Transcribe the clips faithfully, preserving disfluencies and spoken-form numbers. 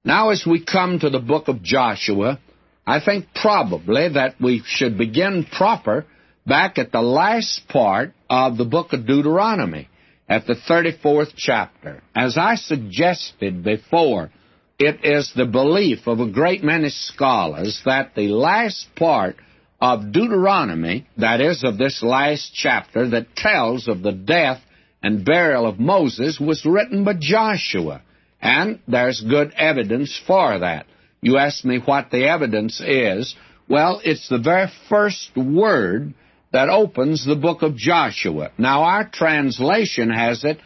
Now, as we come to the book of Joshua, I think probably that we should begin proper back at the last part of the book of Deuteronomy, at the thirty-fourth chapter. As I suggested before, it is the belief of a great many scholars that the last part of Deuteronomy, that is, of this last chapter that tells of the death and burial of Moses, was written by Joshua. And there's good evidence for that. You ask me what the evidence is. Well, it's the very first word that opens the book of Joshua. Now, our translation has it,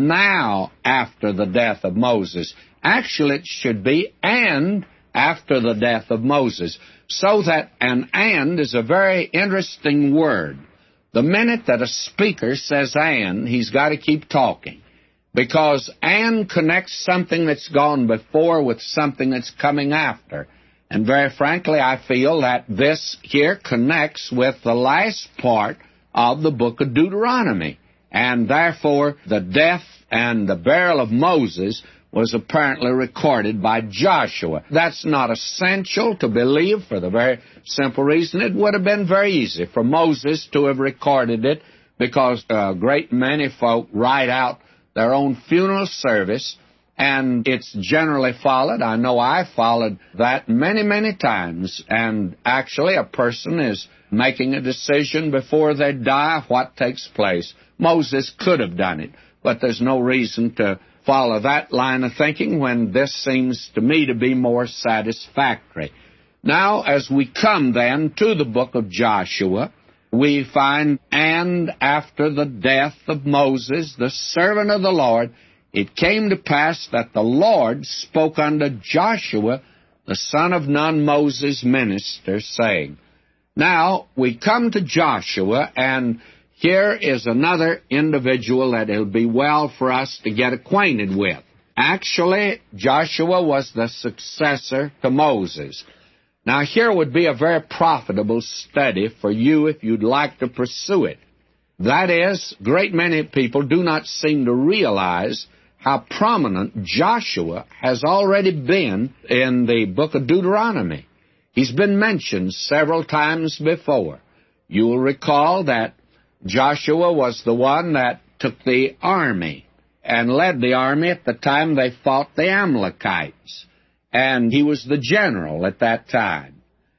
now after the death of Moses. Actually, it should be, and after the death of Moses. So that an and is a very interesting word. The minute that a speaker says and, he's got to keep talking. Because and connects something that's gone before with something that's coming after. And very frankly, I feel that this here connects with the last part of the book of Deuteronomy. And therefore, the death and the burial of Moses was apparently recorded by Joshua. That's not essential to believe for the very simple reason it would have been very easy for Moses to have recorded it, because a great many folk write out their own funeral service, and it's generally followed. I know I followed that many, many times, and actually a person is making a decision before they die what takes place. Moses could have done it, but there's no reason to follow that line of thinking when this seems to me to be more satisfactory. Now, as we come then to the book of Joshua, we find, and after the death of Moses, the servant of the Lord, it came to pass that the Lord spoke unto Joshua, the son of Nun, Moses' minister, saying. Now, we come to Joshua, and here is another individual that it'll be well for us to get acquainted with. Actually, Joshua was the successor to Moses. Now, here would be a very profitable study for you if you'd like to pursue it. That is, a great many people do not seem to realize how prominent Joshua has already been in the book of Deuteronomy. He's been mentioned several times before. You will recall that Joshua was the one that took the army and led the army at the time they fought the Amalekites. And he was the general at that time.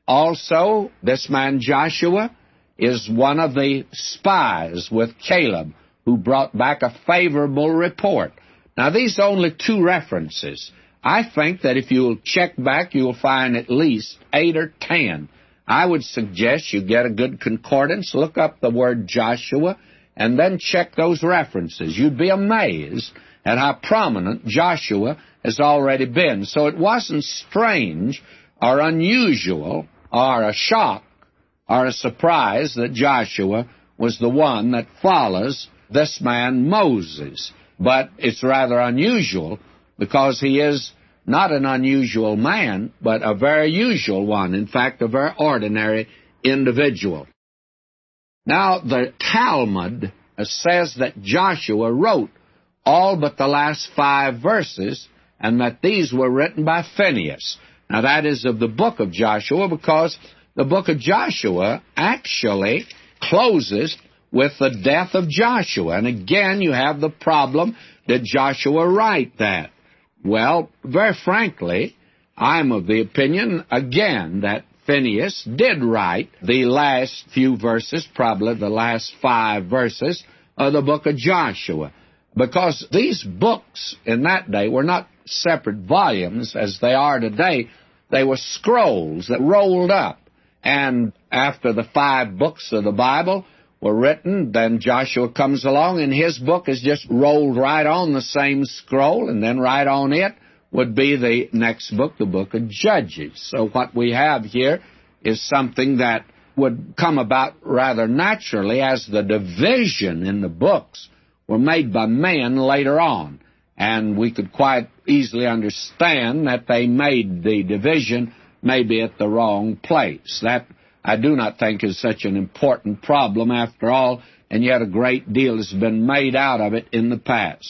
Also, this man Joshua is one of the spies with Caleb who brought back a favorable report. Now, these are only two references. I think that if you'll check back, you'll find at least eight or ten. I would suggest you get a good concordance, look up the word Joshua, and then check those references. You'd be amazed at how prominent Joshua has already been. So it wasn't strange or unusual or a shock or a surprise that Joshua was the one that follows this man Moses. But it's rather unusual because he is not an unusual man, but a very usual one. In fact, a very ordinary individual. Now, the Talmud says that Joshua wrote all but the last five verses, and that these were written by Phinehas. Now, that is of the book of Joshua, because the book of Joshua actually closes with the death of Joshua. And again, you have the problem, did Joshua write that? Well, very frankly, I'm of the opinion, again, that Phinehas did write the last few verses, probably the last five verses of the book of Joshua. Because these books in that day were not separate volumes as they are today. They were scrolls that rolled up. And after the five books of the Bible were written, then Joshua comes along, and his book is just rolled right on the same scroll, and then right on it would be the next book, the book of Judges. So what we have here is something that would come about rather naturally as the division in the books were made by men later on. And we could quite easily understand that they made the division maybe at the wrong place. That, I do not think, is such an important problem after all, and yet a great deal has been made out of it in the past.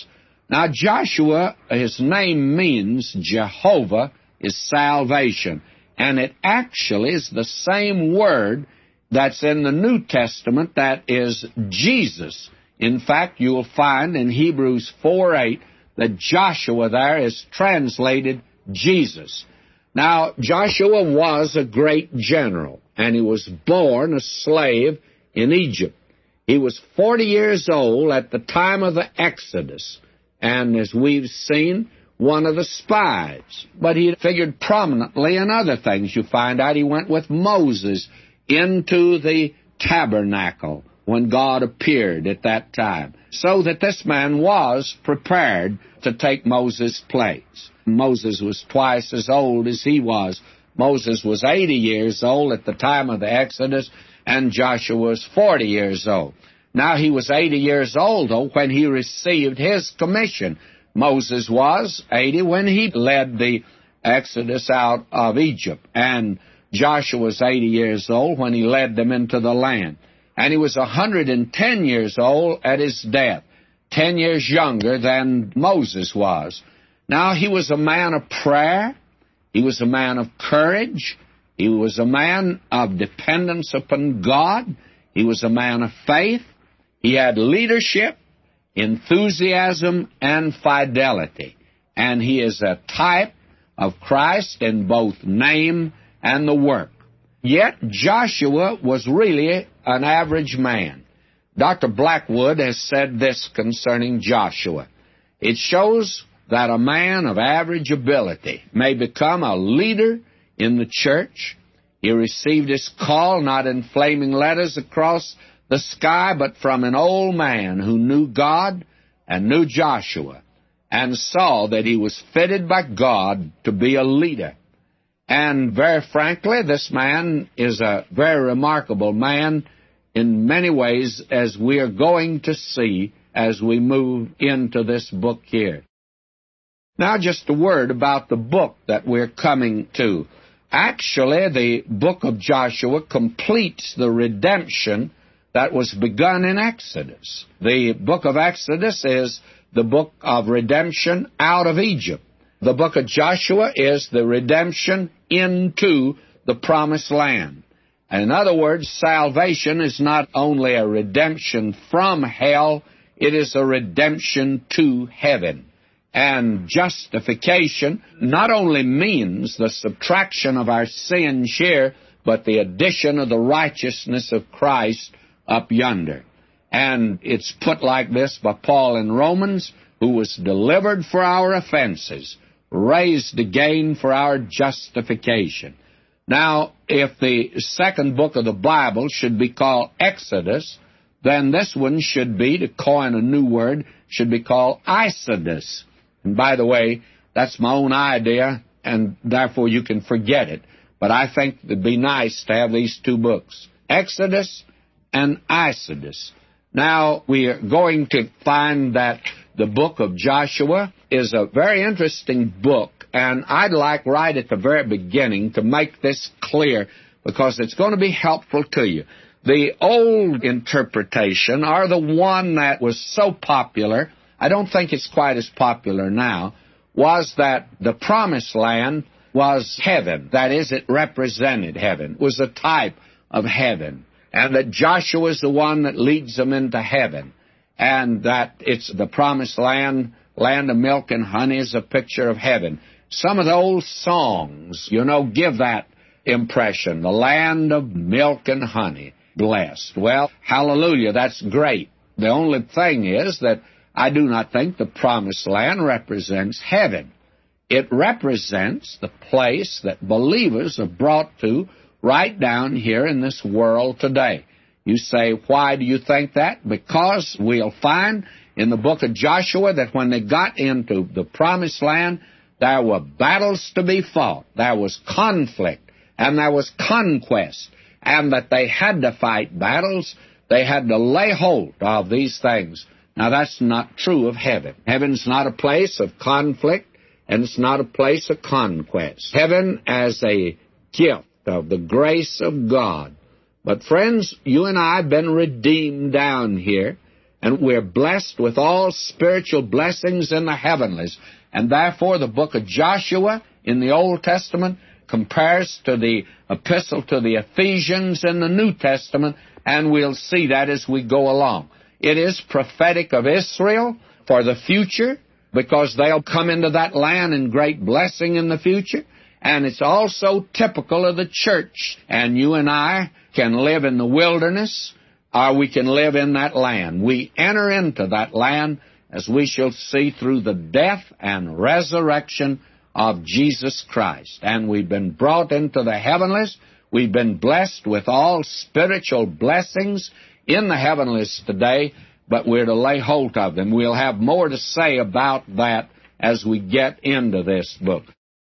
Now, Joshua, his name means Jehovah is salvation, and it actually is the same word that's in the New Testament that is Jesus. In fact, you will find in Hebrews four eight that Joshua there is translated Jesus. Now, Joshua was a great general, and he was born a slave in Egypt. He was forty years old at the time of the Exodus, and as we've seen, one of the spies. But he figured prominently in other things. You find out he went with Moses into the tabernacle when God appeared at that time, so that this man was prepared to take Moses' place. Moses was twice as old as he was. Moses was eighty years old at the time of the Exodus, and Joshua was forty years old. Now, he was eighty years old, though, when he received his commission. Moses was eighty when he led the Exodus out of Egypt, and Joshua was eighty years old when he led them into the land. And he was one hundred ten years old at his death, ten years younger than Moses was. Now, he was a man of prayer. He was a man of courage. He was a man of dependence upon God. He was a man of faith. He had leadership, enthusiasm, and fidelity. And he is a type of Christ in both name and the work. Yet Joshua was really an average man. Doctor Blackwood has said this concerning Joshua. It shows that a man of average ability may become a leader in the church. He received his call not in flaming letters across the sky, but from an old man who knew God and knew Joshua and saw that he was fitted by God to be a leader. And very frankly, this man is a very remarkable man in many ways, as we are going to see as we move into this book here. Now, just a word about the book that we're coming to. Actually, the book of Joshua completes the redemption that was begun in Exodus. The book of Exodus is the book of redemption out of Egypt. The book of Joshua is the redemption into the promised land. In other words, salvation is not only a redemption from hell, it is a redemption to heaven. And justification not only means the subtraction of our sins here, but the addition of the righteousness of Christ up yonder. And it's put like this by Paul in Romans, who was delivered for our offenses, raised again for our justification. Now, if the second book of the Bible should be called Exodus, then this one should be, to coin a new word, should be called Isodus. And by the way, that's my own idea, and therefore you can forget it. But I think it would be nice to have these two books, Exodus and Isodus. Now, we are going to find that the book of Joshua is a very interesting book, and I'd like right at the very beginning to make this clear because it's going to be helpful to you. The old interpretation, or the one that was so popular, I don't think it's quite as popular now, was that the promised land was heaven. That is, it represented heaven. It was a type of heaven. And that Joshua is the one that leads them into heaven. And that it's the promised land, land of milk and honey, is a picture of heaven. Some of the old songs, you know, give that impression. The land of milk and honey, blessed. Well, hallelujah, that's great. The only thing is that I do not think the promised land represents heaven. It represents the place that believers are brought to right down here in this world today. You say, why do you think that? Because we'll find in the book of Joshua that when they got into the promised land, there were battles to be fought. There was conflict, and there was conquest, and that they had to fight battles. They had to lay hold of these things. Now, that's not true of heaven. Heaven's not a place of conflict, and it's not a place of conquest. Heaven as a gift of the grace of God. But, friends, you and I have been redeemed down here, and we're blessed with all spiritual blessings in the heavenlies. And therefore, the book of Joshua in the Old Testament compares to the epistle to the Ephesians in the New Testament, and we'll see that as we go along. It is prophetic of Israel for the future, because they'll come into that land in great blessing in the future. And it's also typical of the church. And you and I can live in the wilderness, or we can live in that land. We enter into that land, as we shall see, through the death and resurrection of Jesus Christ. And we've been brought into the heavenlies. We've been blessed with all spiritual blessings in the heavenlies today, but we're to lay hold of them. We'll have more to say about that as we get into this book.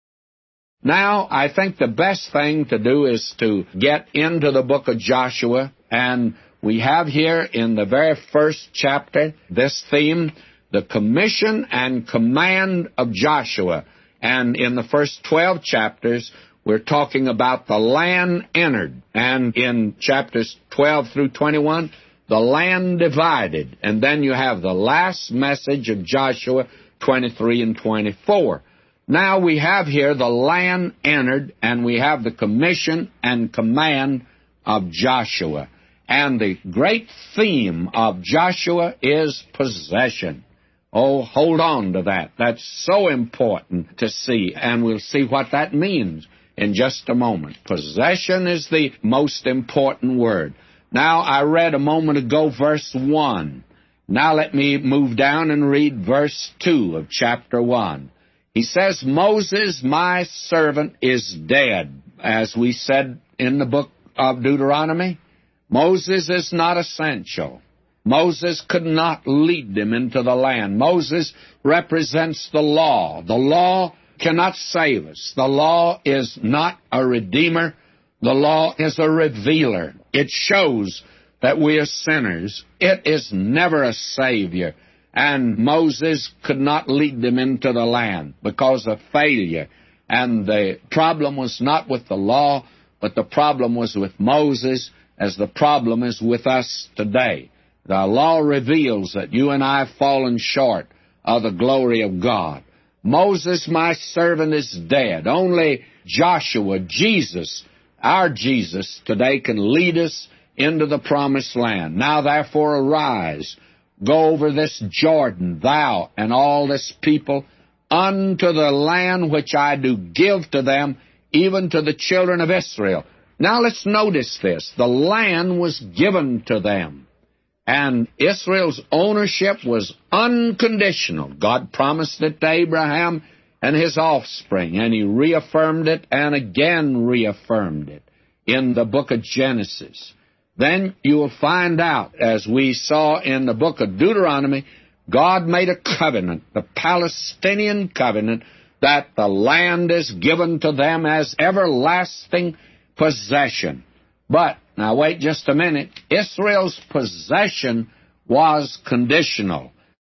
Now, I think the best thing to do is to get into the book of Joshua, and we have here in the very first chapter this theme, the commission and command of Joshua. And in the first twelve chapters, we're talking about the land entered. And in chapters twelve through twenty-one, the land divided. And then you have the last message of Joshua, twenty-three and twenty-four. Now we have here the land entered, and we have the commission and command of Joshua. And the great theme of Joshua is possession. Oh, hold on to that. That's so important to see, and we'll see what that means in just a moment. Possession is the most important word. Now, I read a moment ago verse one. Now let me move down and read verse two of chapter one. He says, Moses, my servant, is dead. As we said in the book of Deuteronomy, Moses is not essential. Moses could not lead them into the land. Moses represents the law. The law cannot save us. The law is not a redeemer. The law is a revealer. It shows that we are sinners. It is never a savior. And Moses could not lead them into the land because of failure. And the problem was not with the law, but the problem was with Moses, as the problem is with us today. The law reveals that you and I have fallen short of the glory of God. Moses, my servant, is dead. Only Joshua, Jesus, our Jesus, today can lead us into the promised land. Now, therefore, arise, go over this Jordan, thou and all this people, unto the land which I do give to them, even to the children of Israel. Now, let's notice this. The land was given to them. And Israel's ownership was unconditional. God promised it to Abraham and his offspring, and he reaffirmed it and again reaffirmed it in the book of Genesis. Then you will find out, as we saw in the book of Deuteronomy, God made a covenant, the Palestinian covenant, that the land is given to them as everlasting possession. But now, wait just a minute. Israel's possession was conditional.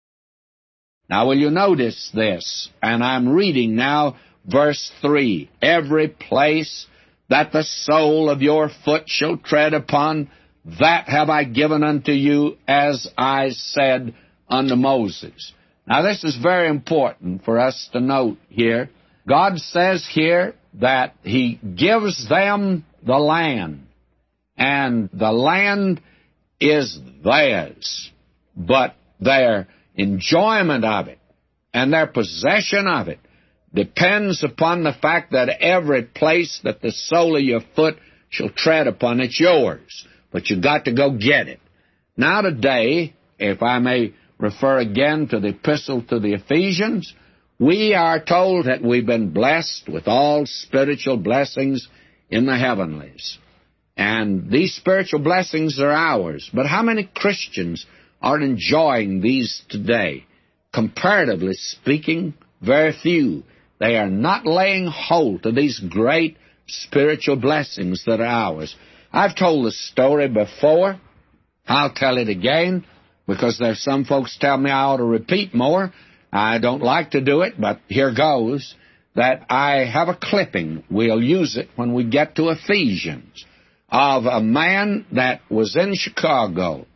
Now, will you notice this? And I'm reading now verse three. Every place that the sole of your foot shall tread upon, that have I given unto you, as I said unto Moses. Now, this is very important for us to note here. God says here that He gives them the land. And the land is theirs, but their enjoyment of it and their possession of it depends upon the fact that every place that the sole of your foot shall tread upon, it's yours. But you've got to go get it. Now today, if I may refer again to the epistle to the Ephesians, we are told that we've been blessed with all spiritual blessings in the heavenlies. And these spiritual blessings are ours. But how many Christians are enjoying these today? Comparatively speaking, very few. They are not laying hold to these great spiritual blessings that are ours. I've told this story before. I'll tell it again, because there's some folks tell me I ought to repeat more. I don't like to do it, but here goes. That I have a clipping. We'll use it when we get to Ephesians, of a man that was in Chicago,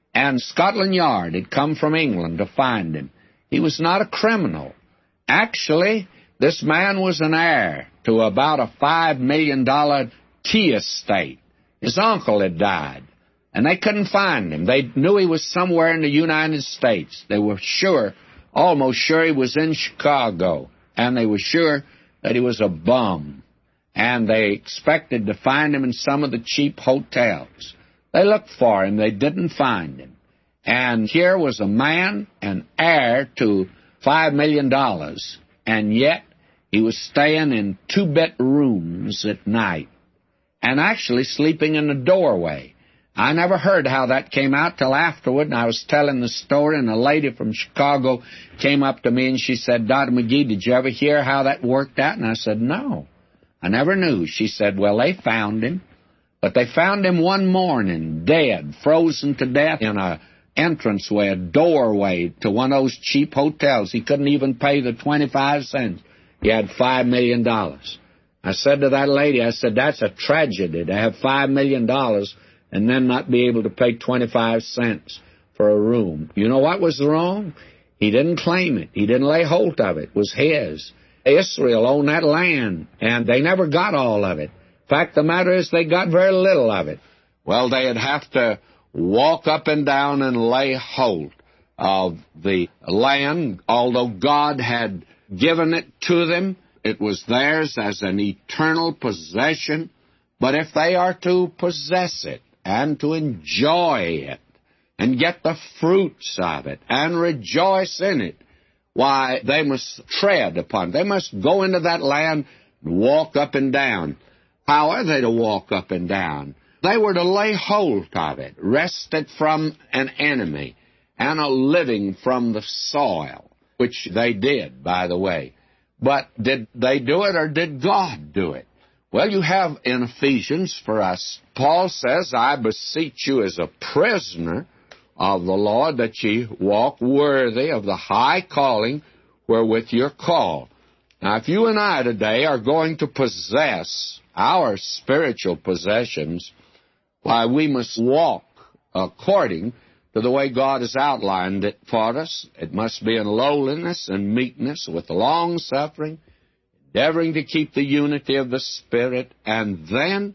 and Scotland Yard had come from England to find him. He was not a criminal. Actually, this man was an heir to about a five million dollar tea estate. His uncle had died, and they couldn't find him. They knew he was somewhere in the United States. They were sure, almost sure he was in Chicago, and they were sure that he was a bum, and they expected to find him in some of the cheap hotels. They looked for him. They didn't find him. And here was a man, an heir to five million dollars, and yet he was staying in two-bit rooms at night and actually sleeping in the doorway. I never heard how that came out till afterward, and I was telling the story, and a lady from Chicago came up to me, and she said, Doctor McGee, did you ever hear how that worked out? And I said, no, I never knew. She said, well, they found him, but they found him one morning, dead, frozen to death in a entranceway, a doorway to one of those cheap hotels. He couldn't even pay the twenty-five cents. He had five million dollars. I said to that lady, I said, that's a tragedy to have five million dollars and then not be able to pay twenty-five cents for a room. You know what was wrong? He didn't claim it. He didn't lay hold of it. It was his. Israel owned that land, and they never got all of it. Fact of the matter is they got very little of it. Well, they'd have to walk up and down and lay hold of the land. Although God had given it to them, it was theirs as an eternal possession. But if they are to possess it and to enjoy it and get the fruits of it and rejoice in it, why, they must tread upon it. They must go into that land and walk up and down. How are they to walk up and down? They were to lay hold of it, wrest it from an enemy, and a living from the soil, which they did, by the way. But did they do it, or did God do it? Well, you have in Ephesians for us, Paul says, I beseech you as a prisoner of the Lord that ye walk worthy of the high calling wherewith you're called. Now, if you and I today are going to possess our spiritual possessions, why, we must walk according to the way God has outlined it for us. It must be in lowliness and meekness, with long-suffering, endeavoring to keep the unity of the Spirit, and then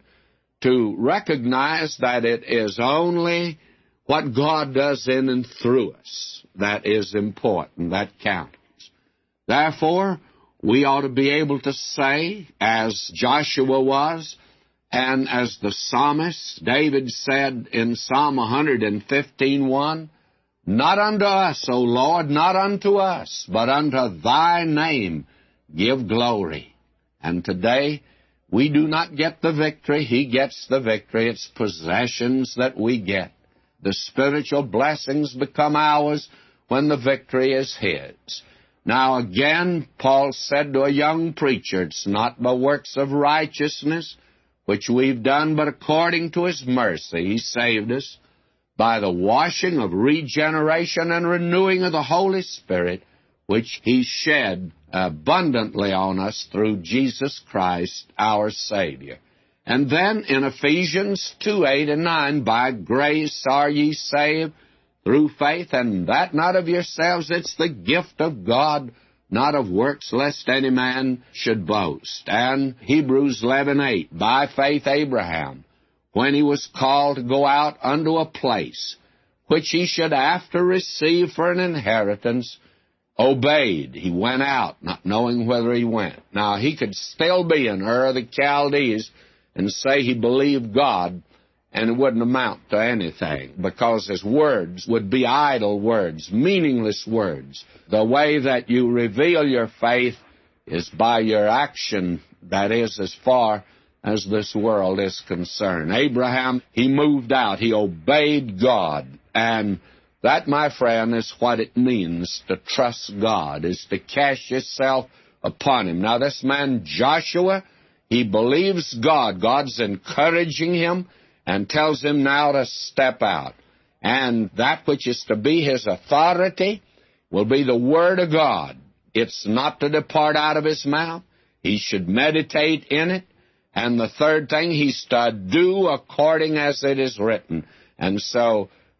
to recognize that it is only what God does in and through us that is important, that counts. Therefore, we ought to be able to say, as Joshua was, and as the psalmist David said in Psalm one fifteen one, not unto us, O Lord, not unto us, but unto thy name give glory. And today, we do not get the victory. He gets the victory. It's possessions that we get. The spiritual blessings become ours when the victory is his. Now again, Paul said to a young preacher, it's not by works of righteousness which we've done, but according to his mercy he saved us by the washing of regeneration and renewing of the Holy Spirit, which he shed abundantly on us through Jesus Christ our Savior. And then in Ephesians two, eight and nine, by grace are ye saved through faith, and that not of yourselves, it's the gift of God, not of works, lest any man should boast. And Hebrews eleven eight, by faith Abraham, when he was called to go out unto a place which he should after receive for an inheritance, obeyed. He went out, not knowing whither he went. Now, he could still be in Ur of the Chaldees and say he believed God, and it wouldn't amount to anything, because his words would be idle words, meaningless words. The way that you reveal your faith is by your action, that is, as far as this world is concerned. Abraham, he moved out. He obeyed God. And that, my friend, is what it means to trust God, is to cast yourself upon him. Now, this man Joshua, he believes God. God's encouraging him and tells him now to step out. And that which is to be his authority will be the Word of God. It's not to depart out of his mouth. He should meditate in it. And the third thing, he's to do according as it is written. And so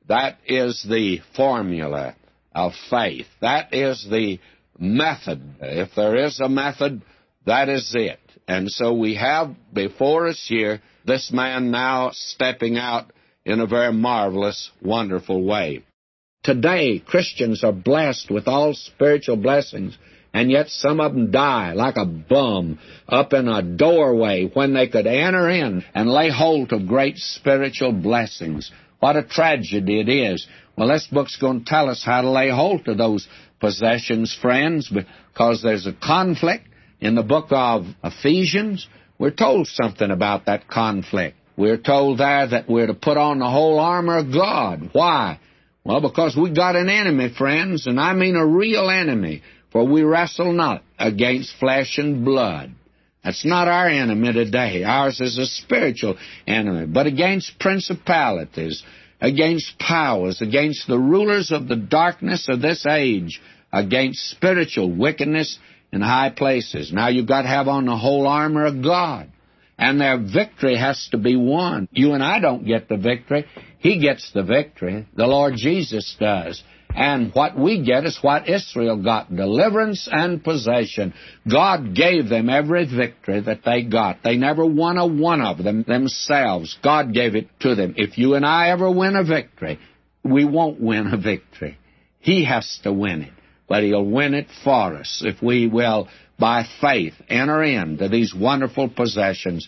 That is the formula of faith. That is the method. If there is a method, that is it. And so we have before us here this man now stepping out in a very marvelous, wonderful way. Today, Christians are blessed with all spiritual blessings, and yet some of them die like a bum up in a doorway when they could enter in and lay hold of great spiritual blessings. What a tragedy it is. Well, this book's going to tell us how to lay hold of those possessions, friends, because there's a conflict in the book of Ephesians. We're told something about that conflict. We're told there that we're to put on the whole armor of God. Why? Well, because we got an enemy, friends, and I mean a real enemy, for we wrestle not against flesh and blood. That's not our enemy today. Ours is a spiritual enemy, but against principalities, against powers, against the rulers of the darkness of this age, against spiritual wickedness in high places. Now you've got to have on the whole armor of God, and their victory has to be won. You and I don't get the victory. He gets the victory. The Lord Jesus does. And what we get is what Israel got, deliverance and possession. God gave them every victory that they got. They never won a one of them themselves. God gave it to them. If you and I ever win a victory, we won't win a victory. He has to win it. But He'll win it for us if we will, by faith, enter into these wonderful possessions.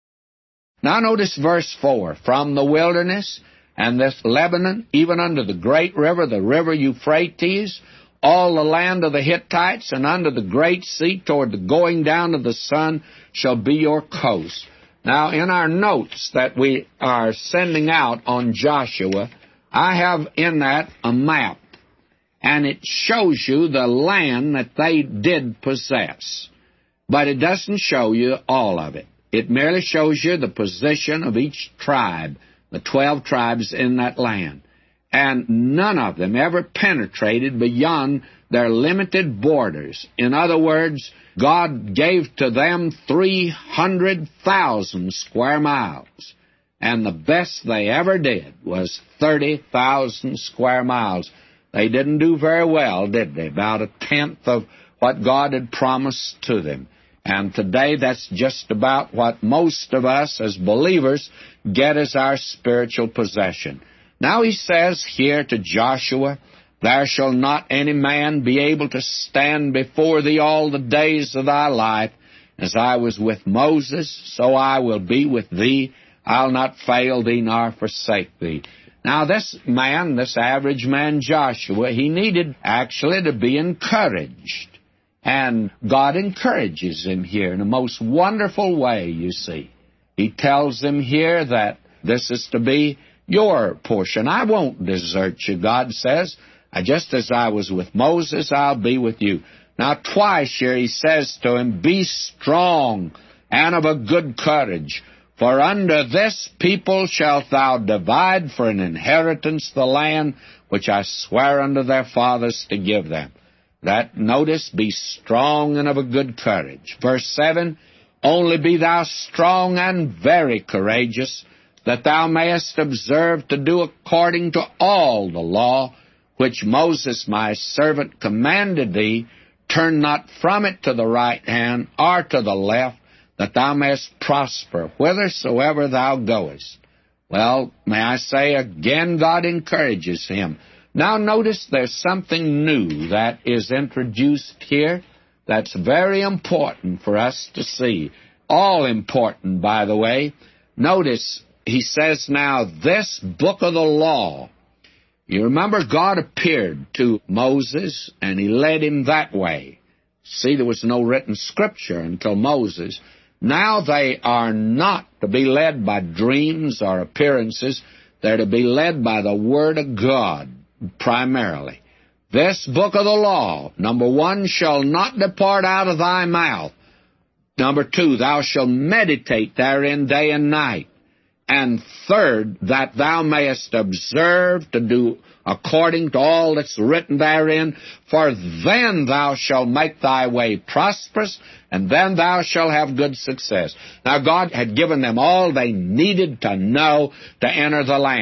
Now notice verse four. From the wilderness and this Lebanon, even unto the great river, the river Euphrates, all the land of the Hittites, and unto the great sea toward the going down of the sun shall be your coast. Now, in our notes that we are sending out on Joshua, I have in that a map, and it shows you the land that they did possess. But it doesn't show you all of it. It merely shows you the position of each tribe, the twelve tribes in that land. And none of them ever penetrated beyond their limited borders. In other words, God gave to them three hundred thousand square miles. And the best they ever did was thirty thousand square miles. They didn't do very well, did they? About a tenth of what God had promised to them. And today that's just about what most of us as believers get as our spiritual possession. Now he says here to Joshua, there shall not any man be able to stand before thee all the days of thy life. As I was with Moses, so I will be with thee. I'll not fail thee nor forsake thee. Now this man, this average man Joshua, he needed actually to be encouraged. And God encourages him here in a most wonderful way, you see. He tells him here that this is to be your portion. I won't desert you, God says. Just as I was with Moses, I'll be with you. Now twice here he says to him, be strong and of a good courage, for under this people shalt thou divide for an inheritance the land which I swear unto their fathers to give them. That, notice, be strong and of a good courage. Verse seven, only be thou strong and very courageous, that thou mayest observe to do according to all the law which Moses my servant commanded thee. Turn not from it to the right hand or to the left, that thou mayest prosper whithersoever thou goest. Well, may I say again, God encourages him. Now notice there's something new that is introduced here that's very important for us to see. All important, by the way. Notice he says now, this book of the law. You remember God appeared to Moses and he led him that way. See, there was no written scripture until Moses. Now they are not to be led by dreams or appearances. They're to be led by the Word of God. Primarily, this book of the law, number one, shall not depart out of thy mouth. Number two, thou shalt meditate therein day and night. And third, that thou mayest observe to do according to all that's written therein, for then thou shalt make thy way prosperous, and then thou shalt have good success. Now God had given them all they needed to know to enter the land.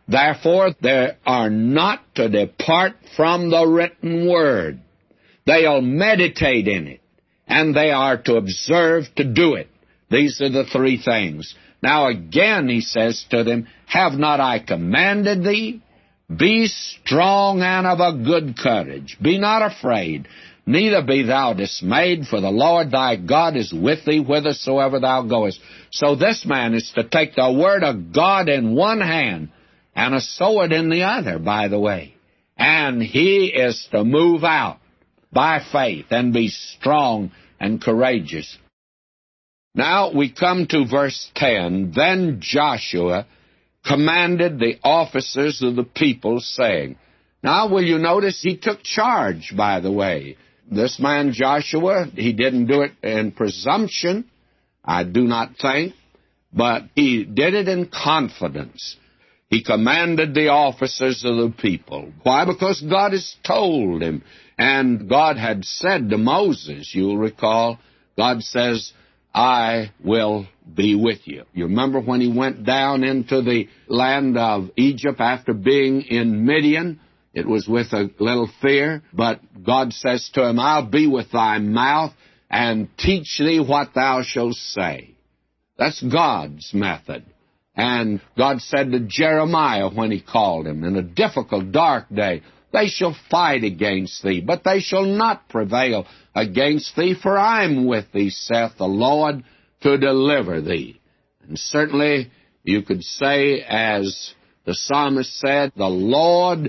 Therefore, they are not to depart from the written word. They'll meditate in it, and they are to observe to do it. These are the three things. Now again he says to them, have not I commanded thee? Be strong and of a good courage. Be not afraid, neither be thou dismayed, for the Lord thy God is with thee whithersoever thou goest. So this man is to take the word of God in one hand and a sword in the other, by the way. And he is to move out by faith and be strong and courageous. Now we come to verse ten. Then Joshua commanded the officers of the people, saying, now will you notice he took charge, by the way. This man Joshua, he didn't do it in presumption, I do not think, but he did it in confidence. He commanded the officers of the people. Why? Because God has told him. And God had said to Moses, you'll recall, God says, I will be with you. You remember when he went down into the land of Egypt after being in Midian? It was with a little fear, but God says to him, I'll be with thy mouth and teach thee what thou shalt say. That's God's method. And God said to Jeremiah when he called him, in a difficult, dark day, they shall fight against thee, but they shall not prevail against thee, for I am with thee, saith the Lord, to deliver thee. And certainly you could say, as the psalmist said, the Lord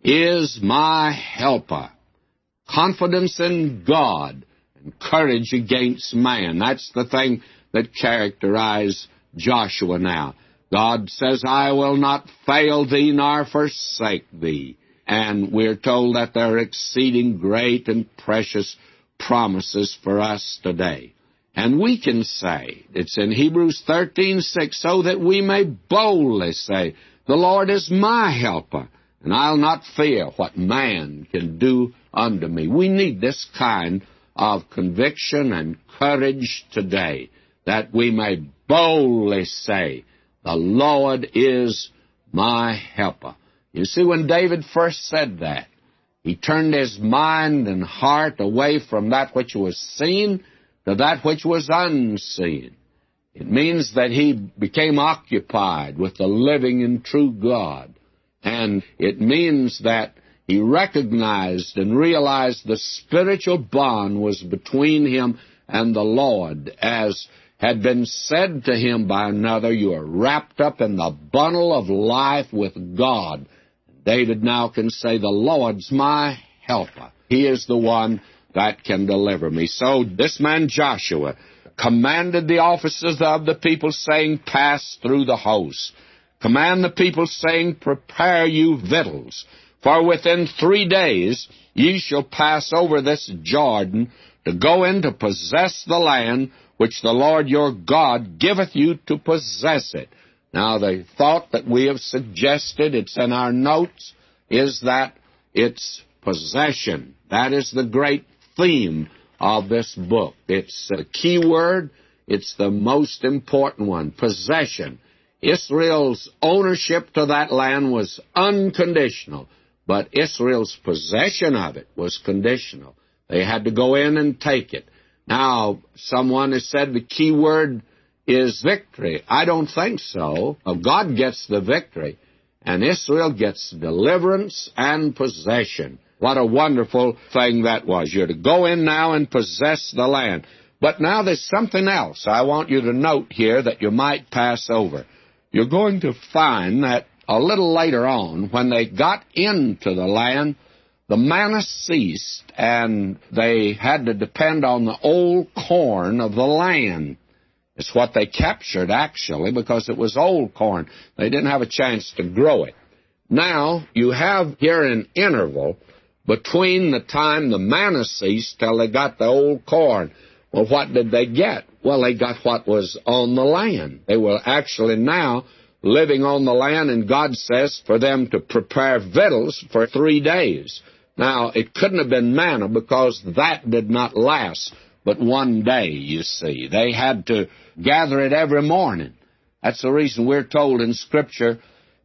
is my helper. Confidence in God and courage against man. That's the thing that characterized Joshua now. God says, I will not fail thee nor forsake thee. And we're told that there are exceeding great and precious promises for us today. And we can say, it's in Hebrews thirteen six, so that we may boldly say, the Lord is my helper, and I'll not fear what man can do unto me. We need this kind of conviction and courage today, that we may boldly say, the Lord is my helper. You see, when David first said that, he turned his mind and heart away from that which was seen to that which was unseen. It means that he became occupied with the living and true God. And it means that he recognized and realized the spiritual bond was between him and the Lord, as had been said to him by another, you are wrapped up in the bundle of life with God. David now can say, the Lord's my helper. He is the one that can deliver me. So this man Joshua commanded the officers of the people, saying, pass through the host. Command the people, saying, prepare you victuals, for within three days ye shall pass over this Jordan to go in to possess the land which the Lord your God giveth you to possess it. Now, the thought that we have suggested, it's in our notes, is that it's possession. That is the great theme of this book. It's a key word. It's the most important one, possession. Israel's ownership to that land was unconditional, but Israel's possession of it was conditional. They had to go in and take it. Now, someone has said the key word is victory. I don't think so. God gets the victory, and Israel gets deliverance and possession. What a wonderful thing that was. You're to go in now and possess the land. But now there's something else I want you to note here that you might pass over. You're going to find that a little later on, when they got into the land, the manna ceased, and they had to depend on the old corn of the land. It's what they captured, actually, because it was old corn. They didn't have a chance to grow it. Now, you have here an interval between the time the manna ceased till they got the old corn. Well, what did they get? Well, they got what was on the land. They were actually now living on the land, and God says for them to prepare victuals for three days. Now, it couldn't have been manna because that did not last but one day, you see. They had to gather it every morning. That's the reason we're told in Scripture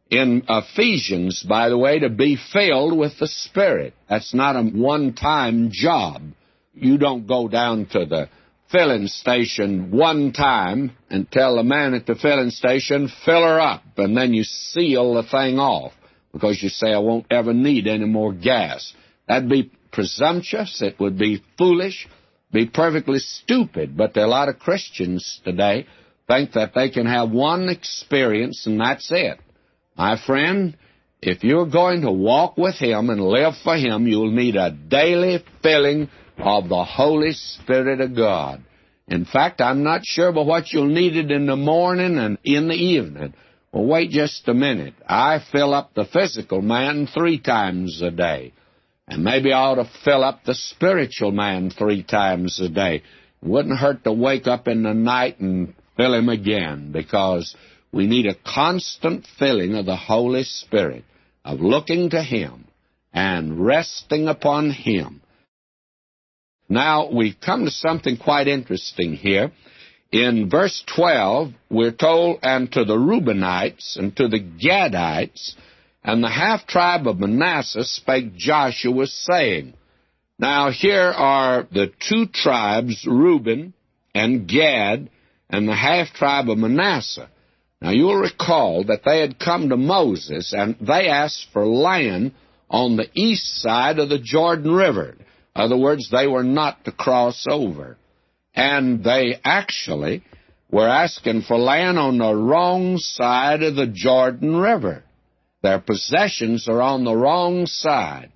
in Ephesians, by the way, to be filled with the Spirit. That's not a one-time job. You don't go down to the filling station one time and tell the man at the filling station, fill her up, and then you seal the thing off because you say, I won't ever need any more gas. That'd be presumptuous. It would be foolish, be perfectly stupid. But there are a lot of Christians today think that they can have one experience and that's it. My friend, if you're going to walk with Him and live for Him, you'll need a daily filling of the Holy Spirit of God. In fact, I'm not sure but what you'll need it in the morning and in the evening. Well, wait just a minute. I fill up the physical man three times a day. And maybe I ought to fill up the spiritual man three times a day. It wouldn't hurt to wake up in the night and fill him again, because we need a constant filling of the Holy Spirit, of looking to Him and resting upon Him. Now, we come to something quite interesting here. In verse twelve, we're told, and to the Reubenites, and to the Gadites, and the half-tribe of Manasseh spake Joshua, saying. Now, here are the two tribes, Reuben and Gad, and the half-tribe of Manasseh. Now, you'll recall that they had come to Moses, and they asked for land on the east side of the Jordan River. In other words, they were not to cross over. And they actually were asking for land on the wrong side of the Jordan River. Their possessions are on the wrong side.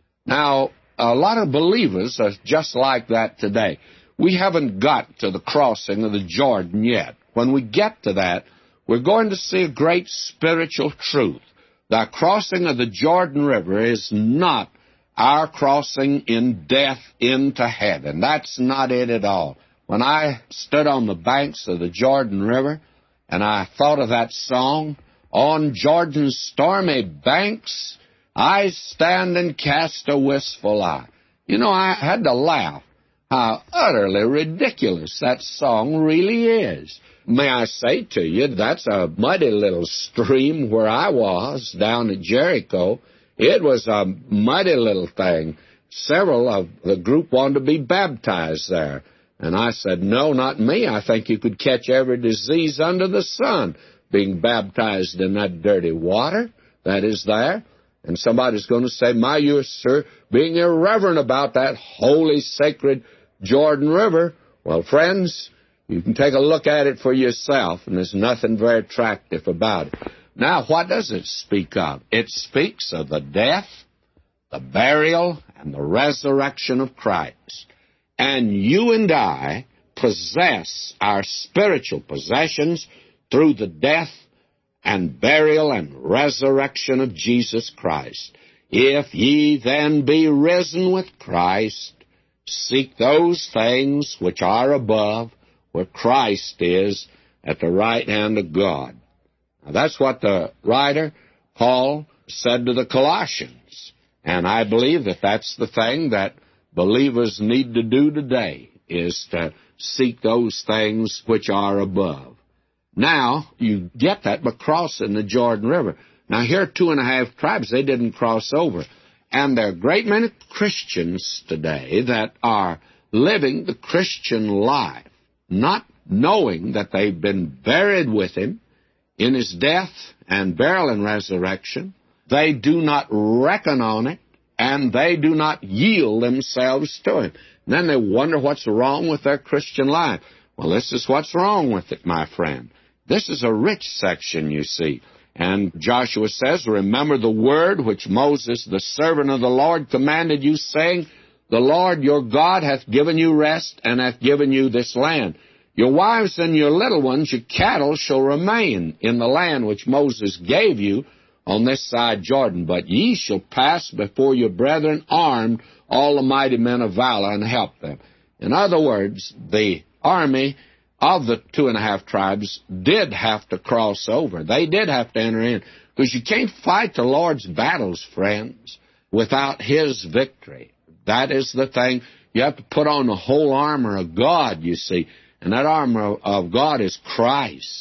Now, a lot of believers are just like that today. We haven't got to the crossing of the Jordan yet. When we get to that, we're going to see a great spiritual truth. The crossing of the Jordan River is not our crossing in death into heaven. That's not it at all. When I stood on the banks of the Jordan River and I thought of that song, on Jordan's stormy banks, I stand and cast a wistful eye. You know, I had to laugh how utterly ridiculous that song really is. May I say to you, that's a muddy little stream where I was down at Jericho. It was a muddy little thing. Several of the group wanted to be baptized there. And I said, no, not me. I think you could catch every disease under the sun being baptized in that dirty water that is there. And somebody's going to say, my, you, sir, being irreverent about that holy, sacred Jordan River. Well, friends, you can take a look at it for yourself, and there's nothing very attractive about it. Now, what does it speak of? It speaks of the death, the burial, and the resurrection of Christ. And you and I possess our spiritual possessions through the death and burial and resurrection of Jesus Christ. If ye then be risen with Christ, seek those things which are above, where Christ is at the right hand of God. Now, that's what the writer, Paul, said to the Colossians. And I believe that that's the thing that believers need to do today, is to seek those things which are above. Now, you get that by crossing the Jordan River. Now, here are two and a half tribes. They didn't cross over. And there are a great many Christians today that are living the Christian life, not knowing that they've been buried with Him in His death and burial and resurrection. They do not reckon on it, and they do not yield themselves to Him. And then they wonder what's wrong with their Christian life. Well, this is what's wrong with it, my friend. This is a rich section, you see. And Joshua says, remember the word which Moses, the servant of the Lord, commanded you, saying, the Lord your God hath given you rest, and hath given you this land. Your wives and your little ones, your cattle, shall remain in the land which Moses gave you on this side Jordan. But ye shall pass before your brethren armed, all the mighty men of valor, and help them. In other words, the army of the two and a half tribes did have to cross over. They did have to enter in. Because you can't fight the Lord's battles, friends, without His victory. That is the thing. You have to put on the whole armor of God, you see. And that armor of God is Christ.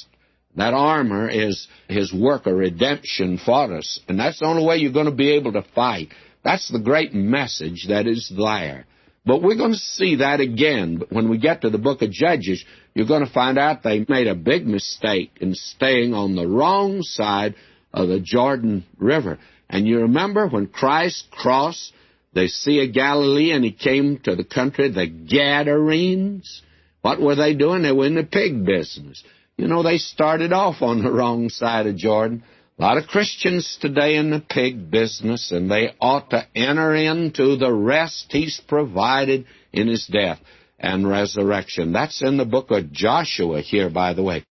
That armor is His work of redemption for us, and that's the only way you're going to be able to fight. That's the great message that is there. But we're going to see that again. But when we get to the book of Judges, you're going to find out they made a big mistake in staying on the wrong side of the Jordan River. And you remember when Christ crossed the Sea of Galilee and He came to the country, the Gadarenes? What were they doing? They were in the pig business. You know, they started off on the wrong side of Jordan. A lot of Christians today in the pig business, and they ought to enter into the rest He's provided in His death and resurrection. That's in the book of Joshua here, by the way.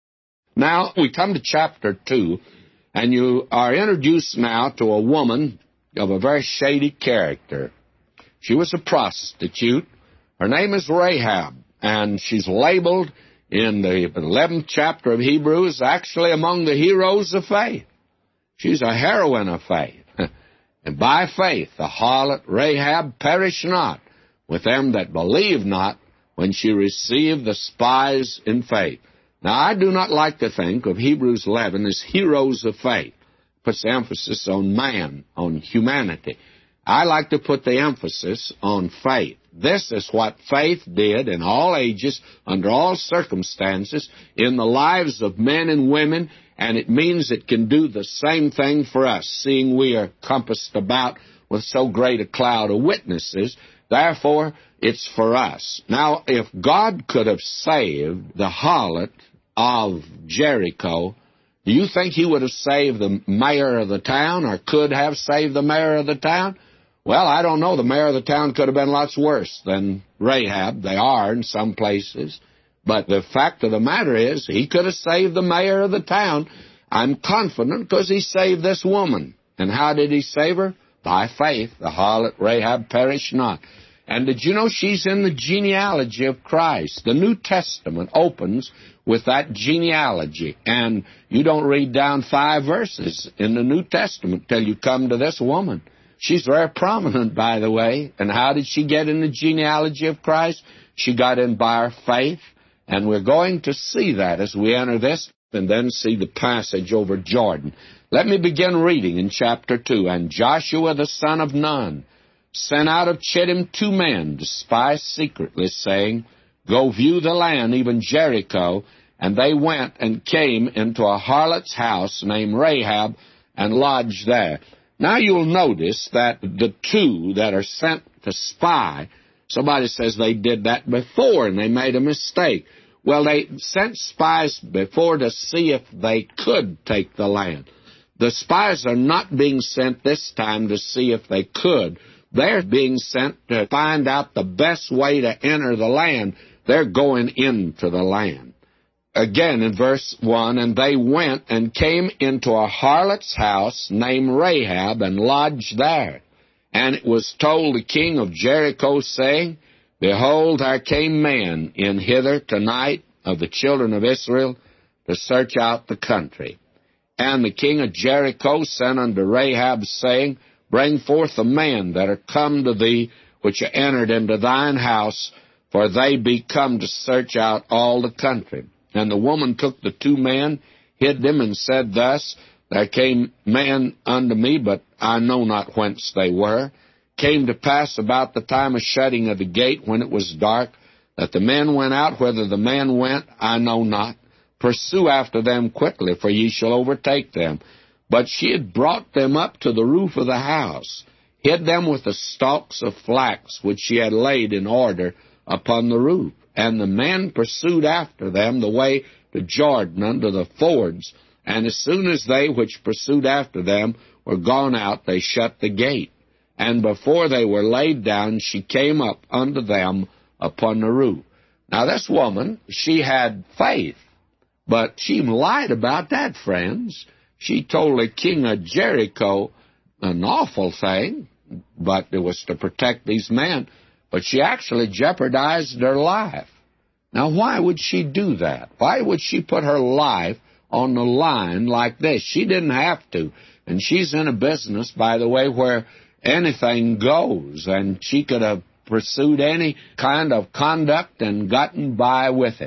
Now, we come to chapter two, and you are introduced now to a woman of a very shady character. She was a prostitute. Her name is Rahab, and she's labeled in the eleventh chapter of Hebrews, actually among the heroes of faith. She's a heroine of faith. And by faith, the harlot Rahab perished not with them that believe not when she received the spies in faith. Now, I do not like to think of Hebrews eleven as heroes of faith. It puts the emphasis on man, on humanity. I like to put the emphasis on faith. This is what faith did in all ages, under all circumstances, in the lives of men and women, and it means it can do the same thing for us, seeing we are compassed about with so great a cloud of witnesses. Therefore, it's for us. Now, if God could have saved the harlot of Jericho, do you think He would have saved the mayor of the town, or could have saved the mayor of the town? Well, I don't know. The mayor of the town could have been lots worse than Rahab. They are in some places. But the fact of the matter is, he could have saved the mayor of the town. I'm confident because he saved this woman. And how did he save her? By faith. The harlot Rahab perished not. And did you know she's in the genealogy of Christ? The New Testament opens with that genealogy. And you don't read down five verses in the New Testament till you come to this woman. She's very prominent, by the way. And how did she get in the genealogy of Christ? She got in by her faith. And we're going to see that as we enter this and then see the passage over Jordan. Let me begin reading in chapter two. And Joshua the son of Nun sent out of Chittim two men to spy secretly, saying, Go view the land, even Jericho. And they went and came into a harlot's house named Rahab and lodged there. Now you'll notice that the two that are sent to spy, somebody says they did that before and they made a mistake. Well, they sent spies before to see if they could take the land. The spies are not being sent this time to see if they could. They're being sent to find out the best way to enter the land. They're going into the land. Again, in verse one, and they went and came into a harlot's house named Rahab and lodged there. And it was told the king of Jericho, saying, Behold, there came men in hither tonight of the children of Israel to search out the country. And the king of Jericho sent unto Rahab, saying, Bring forth the men that are come to thee, which are entered into thine house, for they be come to search out all the country. And the woman took the two men, hid them, and said thus, There came men unto me, but I know not whence they were. Came to pass about the time of shutting of the gate, when it was dark, that the men went out. Whither the men went, I know not. Pursue after them quickly, for ye shall overtake them. But she had brought them up to the roof of the house, hid them with the stalks of flax, which she had laid in order upon the roof. And the men pursued after them the way to Jordan unto the fords. And as soon as they which pursued after them were gone out, they shut the gate. And before they were laid down, she came up unto them upon the roof. Now this woman, she had faith, but she lied about that, friends. She told the king of Jericho an awful thing, but it was to protect these men. But she actually jeopardized their life. Now, why would she do that? Why would she put her life on the line like this? She didn't have to. And she's in a business, by the way, where anything goes. And she could have pursued any kind of conduct and gotten by with it.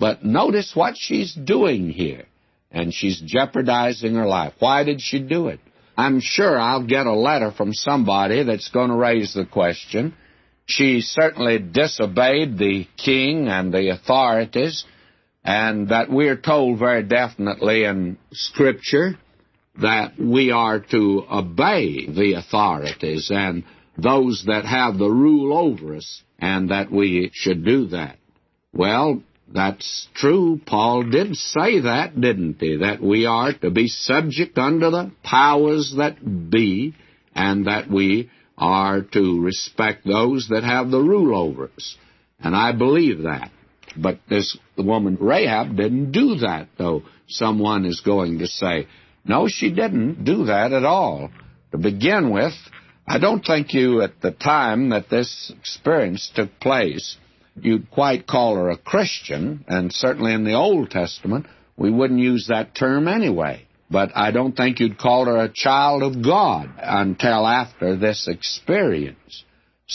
But notice what she's doing here, and she's jeopardizing her life. Why did she do it? I'm sure I'll get a letter from somebody that's going to raise the question. She certainly disobeyed the king and the authorities, and that we're told very definitely in Scripture that we are to obey the authorities and those that have the rule over us, and that we should do that. Well, that's true. Paul did say that, didn't he? That we are to be subject unto the powers that be, and that we are to respect those that have the rule over us. And I believe that. But this woman Rahab didn't do that, though someone is going to say. No, she didn't do that at all. To begin with, I don't think you, at the time that this experience took place, you'd quite call her a Christian, and certainly in the Old Testament, we wouldn't use that term anyway. But I don't think you'd call her a child of God until after this experience.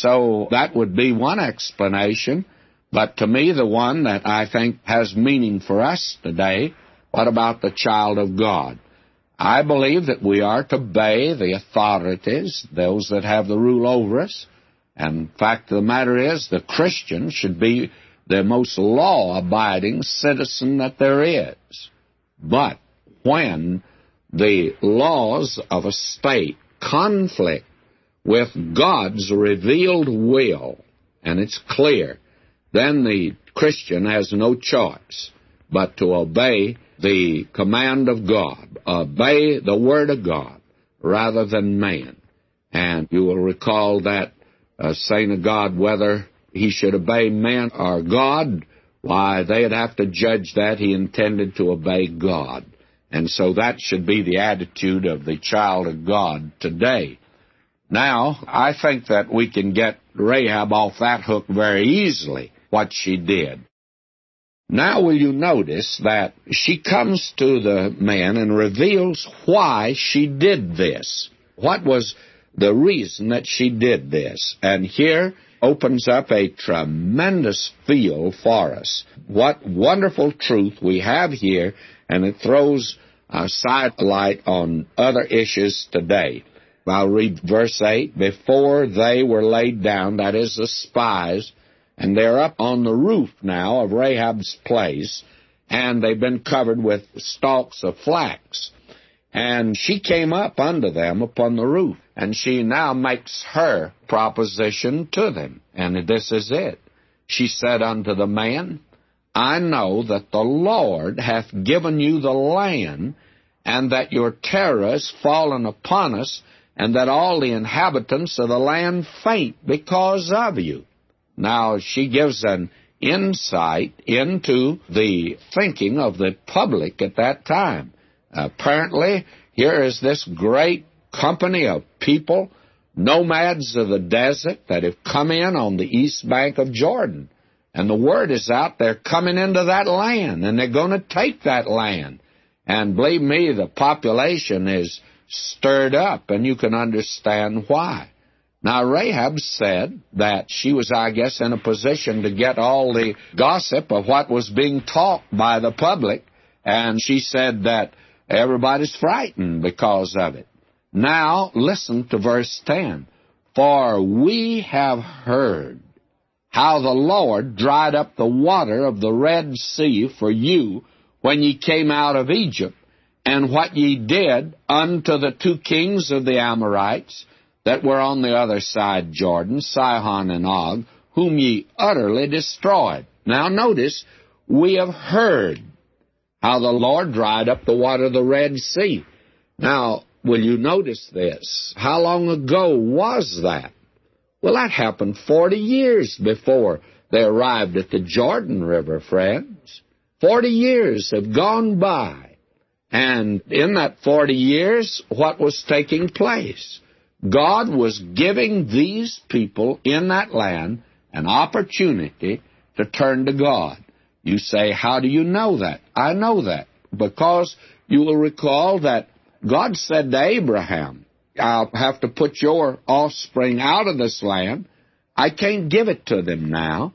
So that would be one explanation. But to me, the one that I think has meaning for us today, what about the child of God? I believe that we are to obey the authorities, those that have the rule over us. And the fact of the matter is, the Christian should be the most law-abiding citizen that there is. But when the laws of a state conflict with God's revealed will, and it's clear, then the Christian has no choice but to obey the command of God, obey the Word of God, rather than man. And you will recall that uh, saying of God, whether he should obey man or God, why, they'd have to judge that he intended to obey God. And so that should be the attitude of the child of God today. Now, I think that we can get Rahab off that hook very easily, what she did. Now will you notice that she comes to the man and reveals why she did this. What was the reason that she did this? And here opens up a tremendous field for us. What wonderful truth we have here, and it throws a sidelight on other issues today. I'll read verse eight. Before they were laid down, that is the spies, and they're up on the roof now of Rahab's place, and they've been covered with stalks of flax. And she came up unto them upon the roof, and she now makes her proposition to them. And this is it. She said unto the man, I know that the Lord hath given you the land, and that your terror is fallen upon us, and that all the inhabitants of the land faint because of you. Now, she gives an insight into the thinking of the public at that time. Apparently, here is this great company of people, nomads of the desert, that have come in on the east bank of Jordan. And the word is out, they're coming into that land, and they're going to take that land. And believe me, the population is stirred up, and you can understand why. Now, Rahab said that she was, I guess, in a position to get all the gossip of what was being talked by the public, and she said that everybody's frightened because of it. Now, listen to verse ten. For we have heard how the Lord dried up the water of the Red Sea for you when ye came out of Egypt, and what ye did unto the two kings of the Amorites that were on the other side Jordan, Sihon and Og, whom ye utterly destroyed. Now notice, we have heard how the Lord dried up the water of the Red Sea. Now, will you notice this? How long ago was that? Well, that happened forty years before they arrived at the Jordan River, friends. Forty years have gone by. And in that forty years, what was taking place? God was giving these people in that land an opportunity to turn to God. You say, how do you know that? I know that because you will recall that God said to Abraham, I'll have to put your offspring out of this land. I can't give it to them now,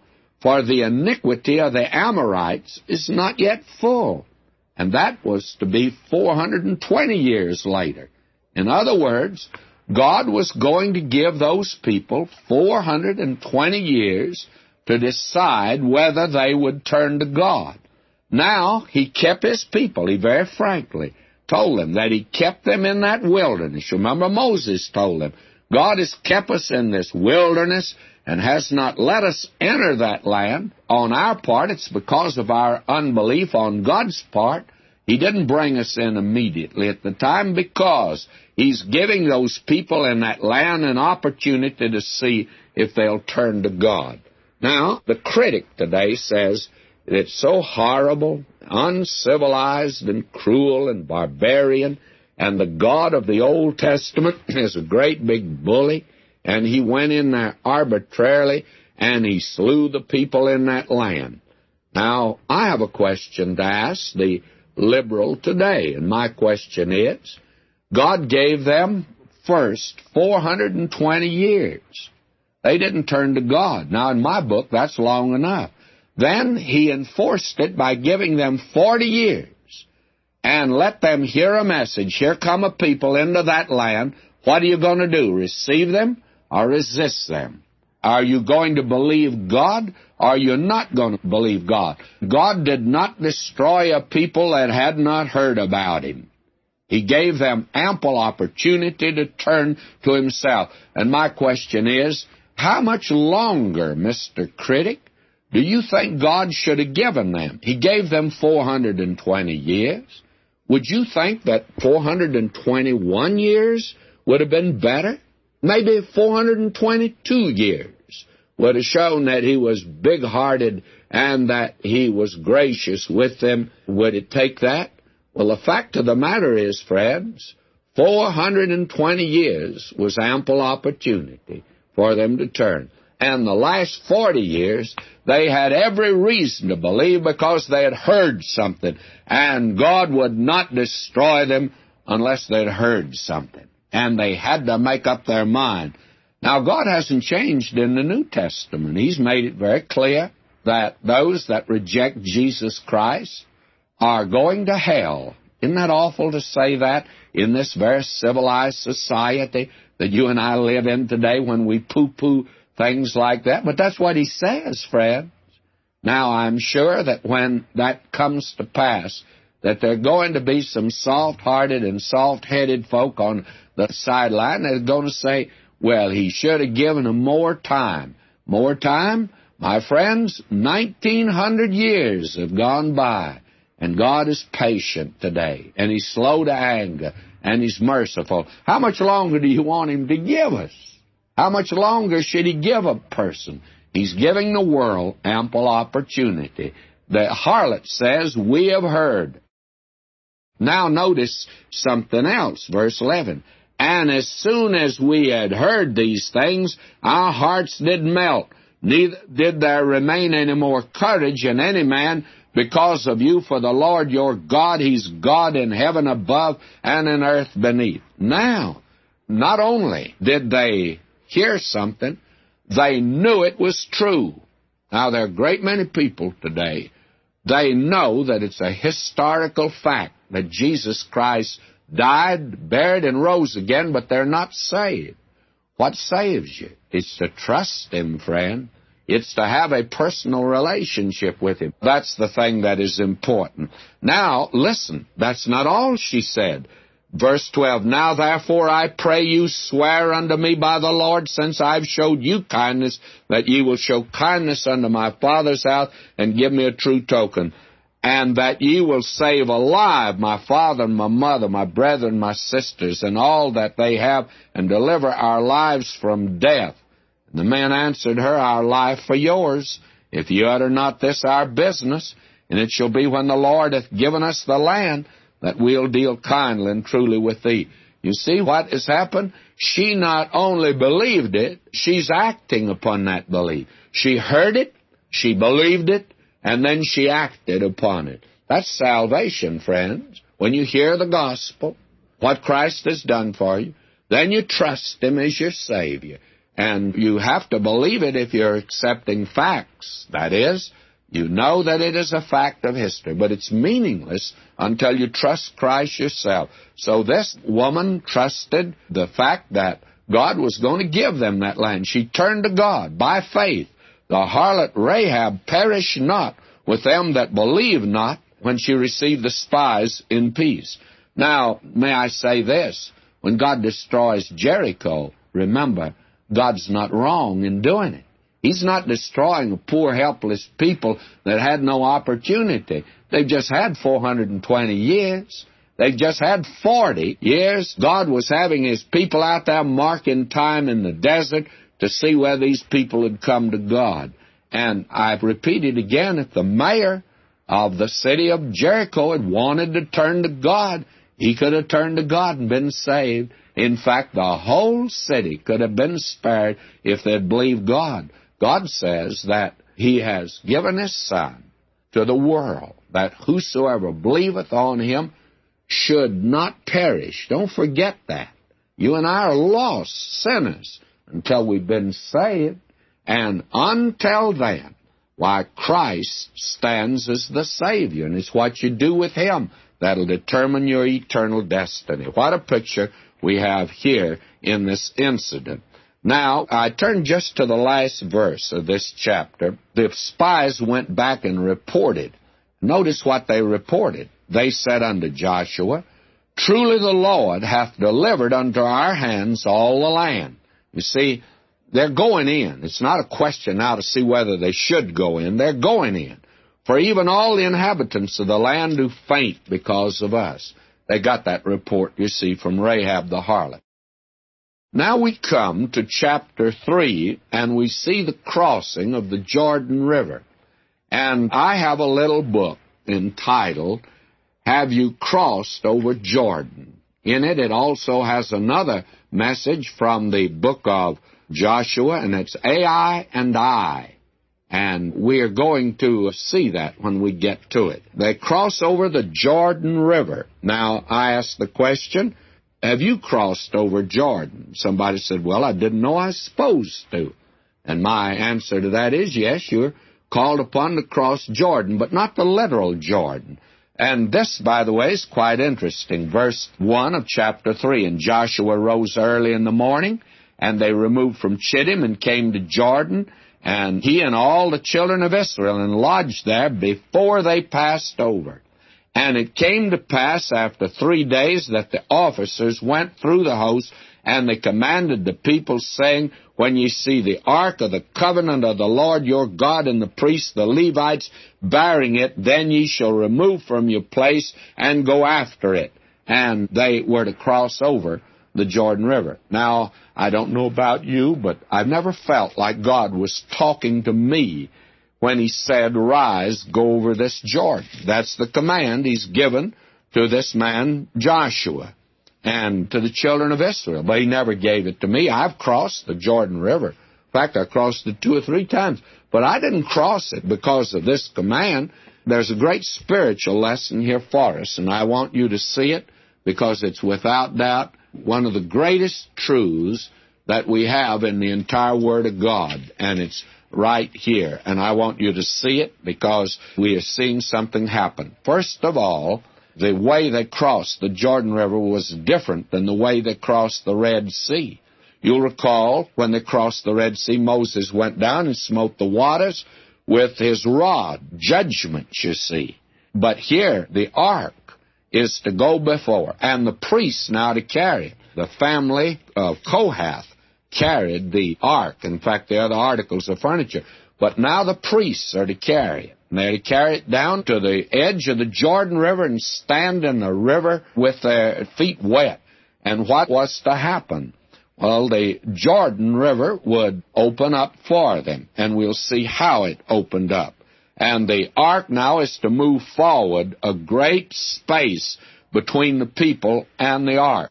for the iniquity of the Amorites is not yet full. And that was to be four hundred twenty years later. In other words, God was going to give those people four hundred twenty years to decide whether they would turn to God. Now, He kept His people. He very frankly told them that He kept them in that wilderness. Remember, Moses told them, God has kept us in this wilderness and has not let us enter that land. On our part, it's because of our unbelief. On God's part, He didn't bring us in immediately at the time because He's giving those people in that land an opportunity to see if they'll turn to God. Now, the critic today says it's so horrible, uncivilized, and cruel, and barbarian, and the God of the Old Testament is a great big bully, and He went in there arbitrarily, and He slew the people in that land. Now, I have a question to ask the liberal today, and my question is, God gave them first four hundred twenty years. They didn't turn to God. Now, in my book, that's long enough. Then He enforced it by giving them forty years and let them hear a message. Here come a people into that land. What are you going to do, receive them or resist them? Are you going to believe God or are you not going to believe God? God did not destroy a people that had not heard about Him. He gave them ample opportunity to turn to Himself. And my question is, how much longer, Mister Critic, do you think God should have given them? He gave them four hundred twenty years. Would you think that four hundred twenty-one years would have been better? Maybe four hundred twenty-two years would have shown that He was big-hearted and that He was gracious with them. Would it take that? Well, the fact of the matter is, friends, four hundred twenty years was ample opportunity for them to turn. And the last forty years, they had every reason to believe because they had heard something. And God would not destroy them unless they'd heard something. And they had to make up their mind. Now, God hasn't changed in the New Testament. He's made it very clear that those that reject Jesus Christ are going to hell. Isn't that awful to say that in this very civilized society that you and I live in today when we poo-poo things like that? But that's what He says, friends. Now, I'm sure that when that comes to pass, that there are going to be some soft-hearted and soft-headed folk on the sideline that are going to say, well, He should have given them more time. More time? My friends, nineteen hundred years have gone by. And God is patient today, and He's slow to anger, and He's merciful. How much longer do you want Him to give us? How much longer should He give a person? He's giving the world ample opportunity. The harlot says, we have heard. Now notice something else, verse eleven. And as soon as we had heard these things, our hearts did melt. Neither did there remain any more courage in any man because of you, for the Lord your God, He's God in heaven above and in earth beneath. Now, not only did they hear something, they knew it was true. Now, there are a great many people today, they know that it's a historical fact that Jesus Christ died, buried, and rose again, but they're not saved. What saves you? It's to trust Him, friend. It's to have a personal relationship with Him. That's the thing that is important. Now, listen, that's not all she said. Verse twelve, now therefore I pray you swear unto me by the Lord, since I've showed you kindness, that ye will show kindness unto my father's house, and give me a true token, and that ye will save alive my father and my mother, my brethren, my sisters, and all that they have, and deliver our lives from death. And the man answered her, our life for yours, if you utter not this our business, and it shall be when the Lord hath given us the land, that we'll deal kindly and truly with thee. You see what has happened? She not only believed it, she's acting upon that belief. She heard it, she believed it, and then she acted upon it. That's salvation, friends. When you hear the gospel, what Christ has done for you, then you trust Him as your Savior. And you have to believe it if you're accepting facts. That is, you know that it is a fact of history, but it's meaningless until you trust Christ yourself. So this woman trusted the fact that God was going to give them that land. She turned to God by faith. The harlot Rahab perished not with them that believe not when she received the spies in peace. Now, may I say this? When God destroys Jericho, remember, God's not wrong in doing it. He's not destroying poor, helpless people that had no opportunity. They've just had four hundred twenty years. They've just had forty years. God was having His people out there marking time in the desert to see whether these people had come to God. And I've repeated again, if the mayor of the city of Jericho had wanted to turn to God, he could have turned to God and been saved. In fact, the whole city could have been spared if they'd believed God. God says that He has given His Son to the world, that whosoever believeth on Him should not perish. Don't forget that. You and I are lost sinners until we've been saved. And until then, why, Christ stands as the Savior, and it's what you do with Him that'll determine your eternal destiny. What a picture we have here in this incident. Now, I turn just to the last verse of this chapter. The spies went back and reported. Notice what they reported. They said unto Joshua, Truly the Lord hath delivered unto our hands all the land. You see, they're going in. It's not a question now to see whether they should go in. They're going in. For even all the inhabitants of the land do faint because of us. They got that report, you see, from Rahab the harlot. Now we come to chapter three, and we see the crossing of the Jordan River. And I have a little book entitled, Have You Crossed Over Jordan? In it, it also has another message from the book of Joshua, and it's Ai and I. And we are going to see that when we get to it. They cross over the Jordan River. Now, I ask the question, have you crossed over Jordan? Somebody said, well, I didn't know I was supposed to. And my answer to that is, yes, you're called upon to cross Jordan, but not the literal Jordan. And this, by the way, is quite interesting. Verse one of chapter three, And Joshua rose early in the morning, and they removed from Chittim and came to Jordan, and he and all the children of Israel, and lodged there before they passed over. And it came to pass after three days that the officers went through the host, and they commanded the people, saying, When ye see the ark of the covenant of the Lord your God, and the priests, the Levites, bearing it, then ye shall remove from your place and go after it. And they were to cross over the Jordan River. Now, I don't know about you, but I've never felt like God was talking to me when He said, Rise, go over this Jordan. That's the command He's given to this man, Joshua, and to the children of Israel. But He never gave it to me. I've crossed the Jordan River. In fact, I crossed it two or three times. But I didn't cross it because of this command. There's a great spiritual lesson here for us, and I want you to see it because it's without doubt one of the greatest truths that we have in the entire Word of God, and it's right here. And I want you to see it because we are seeing something happen. First of all, the way they crossed the Jordan River was different than the way they crossed the Red Sea. You'll recall when they crossed the Red Sea, Moses went down and smote the waters with his rod, judgment, you see. But here, the ark is to go before, and the priests now to carry it. The family of Kohath carried the ark. In fact, the other articles of furniture. But now the priests are to carry it. And they're to carry it down to the edge of the Jordan River and stand in the river with their feet wet. And what was to happen? Well, the Jordan River would open up for them, and we'll see how it opened up. And the ark now is to move forward a great space between the people and the ark.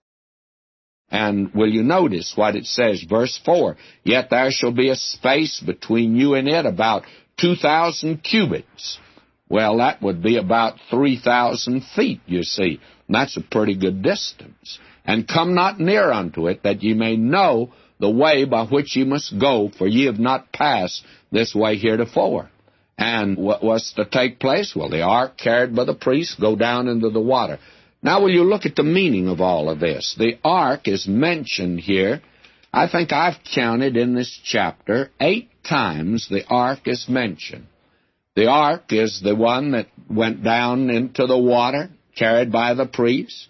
And will you notice what it says, verse four, Yet there shall be a space between you and it about two thousand cubits. Well, that would be about three thousand feet, you see. And that's a pretty good distance. And come not near unto it, that ye may know the way by which ye must go, for ye have not passed this way heretofore. And what was to take place? Well, the ark carried by the priests go down into the water. Now, will you look at the meaning of all of this? The ark is mentioned here. I think I've counted in this chapter eight times the ark is mentioned. The ark is the one that went down into the water, carried by the priests.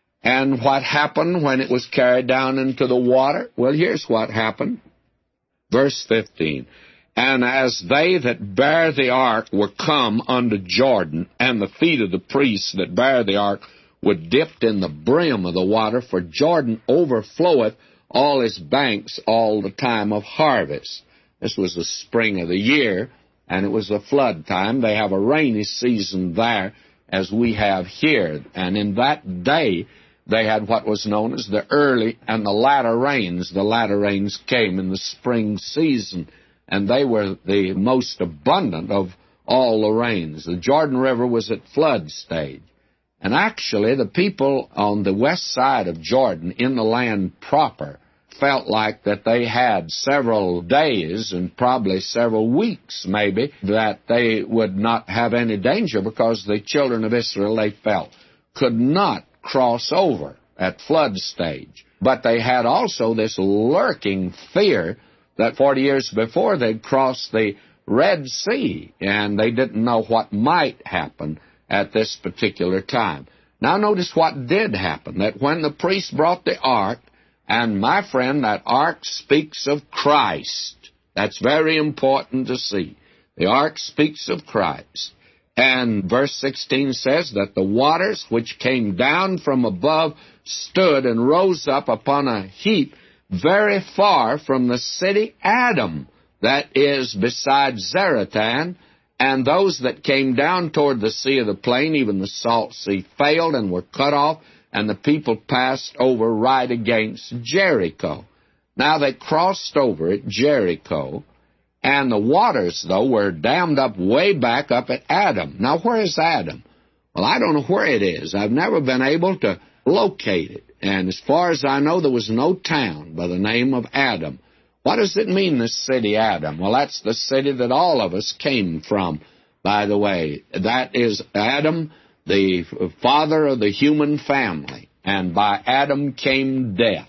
And what happened when it was carried down into the water? Well, here's what happened. Verse fifteen. And as they that bear the ark were come unto Jordan, and the feet of the priests that bear the ark were dipped in the brim of the water, for Jordan overfloweth all his banks all the time of harvest. This was the spring of the year, and it was the flood time. They have a rainy season there, as we have here. And in that day, they had what was known as the early and the latter rains. The latter rains came in the spring season, and they were the most abundant of all the rains. The Jordan River was at flood stage. And actually, the people on the west side of Jordan, in the land proper, felt like that they had several days and probably several weeks, maybe, that they would not have any danger, because the children of Israel, they felt, could not cross over at flood stage. But they had also this lurking fear that forty years before they'd crossed the Red Sea, and they didn't know what might happen at this particular time. Now notice what did happen, that when the priest brought the ark, and my friend, that ark speaks of Christ. That's very important to see. The ark speaks of Christ. And verse sixteen says that the waters which came down from above stood and rose up upon a heap very far from the city Adam, that is beside Zaretan, and those that came down toward the sea of the plain, even the salt sea, failed and were cut off, and the people passed over right against Jericho. Now they crossed over at Jericho, and the waters, though, were dammed up way back up at Adam. Now, where is Adam? Well, I don't know where it is. I've never been able to locate it. And as far as I know, there was no town by the name of Adam. What does it mean, this city Adam? Well, that's the city that all of us came from, by the way. That is Adam, the father of the human family. And by Adam came death.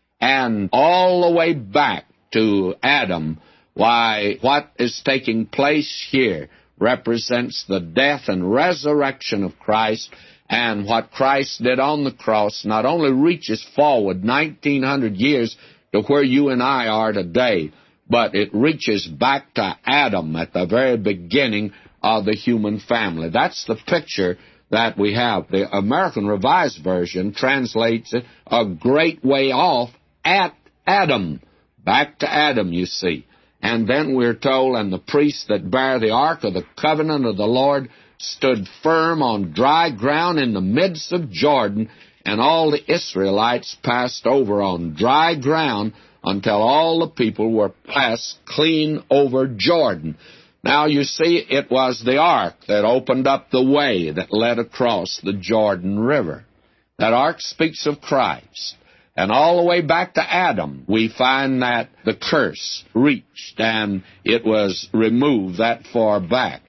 And all the way back to Adam, why, what is taking place here represents the death and resurrection of Christ. And what Christ did on the cross not only reaches forward nineteen hundred years to where you and I are today, but it reaches back to Adam at the very beginning of the human family. That's the picture that we have. The American Revised Version translates it a great way off at Adam. Back to Adam, you see. And then we're told, and the priests that bear the ark of the covenant of the Lord stood firm on dry ground in the midst of Jordan, and all the Israelites passed over on dry ground until all the people were passed clean over Jordan. Now, you see, it was the ark that opened up the way that led across the Jordan River. That ark speaks of Christ. And all the way back to Adam, we find that the curse reached and it was removed that far back.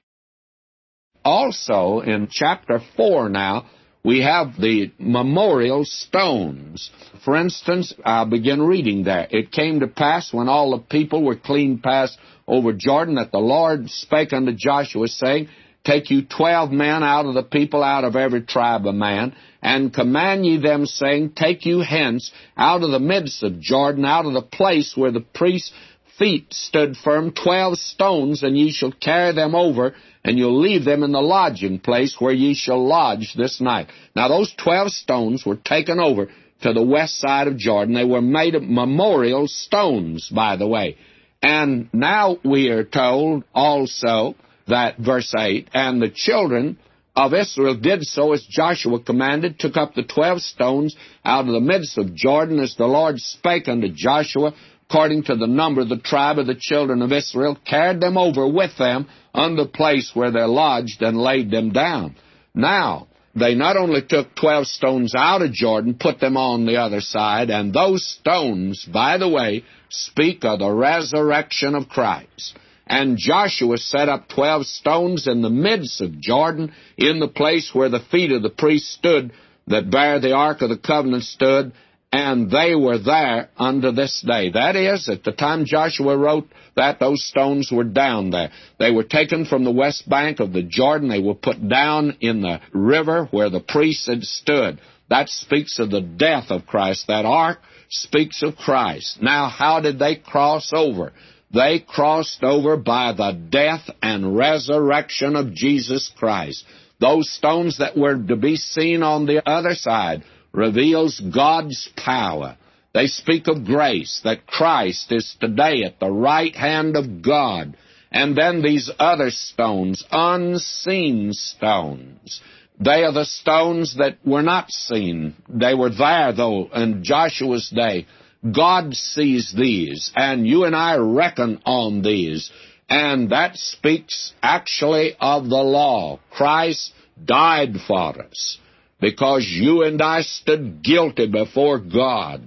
Also, in chapter four now, we have the memorial stones. For instance, I'll begin reading there. It came to pass when all the people were clean passed over Jordan that the Lord spake unto Joshua, saying, Take you twelve men out of the people, out of every tribe of man, and command ye them, saying, Take you hence out of the midst of Jordan, out of the place where the priest's feet stood firm, twelve stones, and ye shall carry them over, and you'll leave them in the lodging place where ye shall lodge this night. Now, those twelve stones were taken over to the west side of Jordan. They were made of memorial stones, by the way. And now we are told also that, verse eight, and the children of Israel did so as Joshua commanded, took up the twelve stones out of the midst of Jordan, as the Lord spake unto Joshua, according to the number of the tribe of the children of Israel, carried them over with them unto the place where they lodged, and laid them down. Now, they not only took twelve stones out of Jordan, put them on the other side, and those stones, by the way, speak of the resurrection of Christ. And Joshua set up twelve stones in the midst of Jordan, in the place where the feet of the priests stood, that bare the Ark of the Covenant stood, and they were there unto this day. That is, at the time Joshua wrote that, those stones were down there. They were taken from the west bank of the Jordan. They were put down in the river where the priests had stood. That speaks of the death of Christ. That ark speaks of Christ. Now, how did they cross over? They crossed over by the death and resurrection of Jesus Christ. Those stones that were to be seen on the other side reveals God's power. They speak of grace, that Christ is today at the right hand of God. And then these other stones, unseen stones, they are the stones that were not seen. They were there, though, in Joshua's day. God sees these, and you and I reckon on these. And that speaks actually of the law. Christ died for us, because you and I stood guilty before God.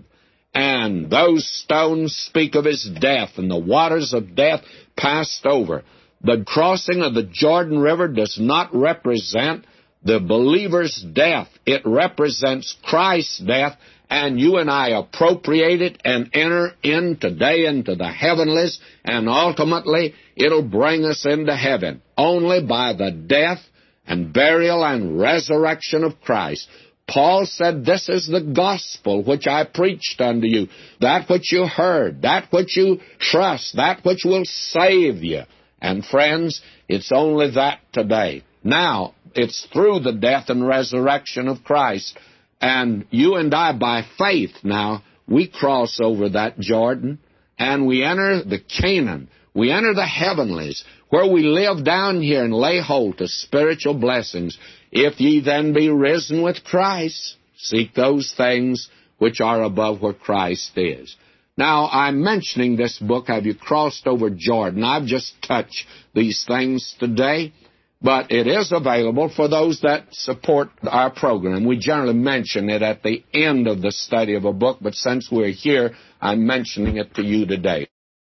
And those stones speak of his death, and the waters of death passed over. The crossing of the Jordan River does not represent the believer's death. It represents Christ's death, and you and I appropriate it and enter in today into the heavenlies, and ultimately it'll bring us into heaven only by the death and burial and resurrection of Christ. Paul said, this is the gospel which I preached unto you, that which you heard, that which you trust, that which will save you. And friends, it's only that today. Now, it's through the death and resurrection of Christ. And you and I, by faith now, we cross over that Jordan, and we enter the Canaan. We enter the heavenlies, where we live down here and lay hold to spiritual blessings. If ye then be risen with Christ, seek those things which are above where Christ is. Now, I'm mentioning this book, Have You Crossed Over Jordan? I've just touched these things today, but it is available for those that support our program. We generally mention it at the end of the study of a book, but since we're here, I'm mentioning it to you today.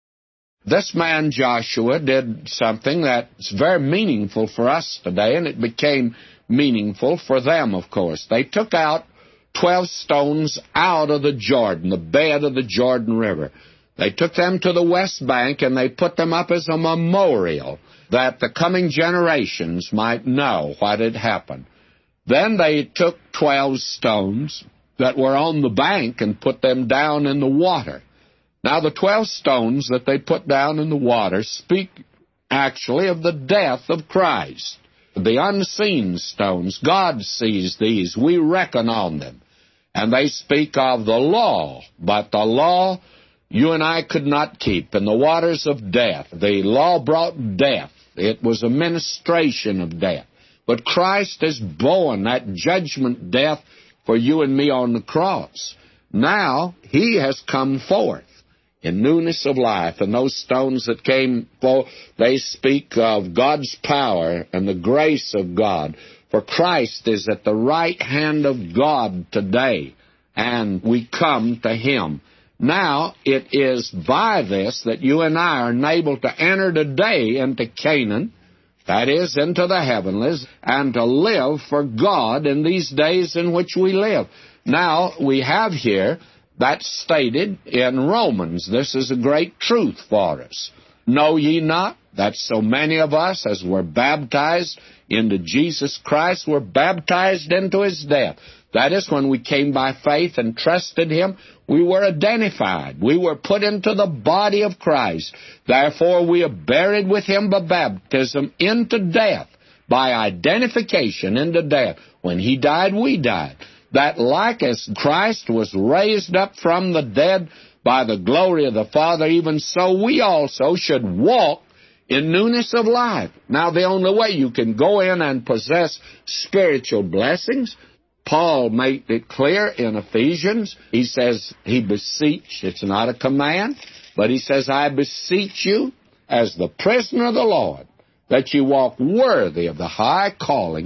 This man Joshua did something that's very meaningful for us today, and it became meaningful for them, of course. They took out twelve stones out of the Jordan, the bed of the Jordan River. They took them to the west bank, and they put them up as a memorial that the coming generations might know what had happened. Then they took twelve stones that were on the bank and put them down in the water. Now, the twelve stones that they put down in the water speak actually of the death of Christ. The unseen stones, God sees these. We reckon on them. And they speak of the law, but the law you and I could not keep. In the waters of death, the law brought death. It was a ministration of death. But Christ has borne that judgment death for you and me on the cross. Now, he has come forth in newness of life, and those stones that came forth, they speak of God's power and the grace of God. For Christ is at the right hand of God today, and we come to him. Now, it is by this that you and I are enabled to enter today into Canaan, that is, into the heavenlies, and to live for God in these days in which we live. Now, we have here that's stated in Romans. This is a great truth for us. Know ye not that so many of us, as were baptized into Jesus Christ, were baptized into his death? That is, when we came by faith and trusted him, we were identified. We were put into the body of Christ. Therefore, we are buried with him by baptism into death, by identification into death. When he died, we died. That like as Christ was raised up from the dead by the glory of the Father, even so we also should walk in newness of life. Now, the only way you can go in and possess spiritual blessings, Paul made it clear in Ephesians. He says, he beseech, it's not a command, but he says, I beseech you as the prisoner of the Lord, that you walk worthy of the high calling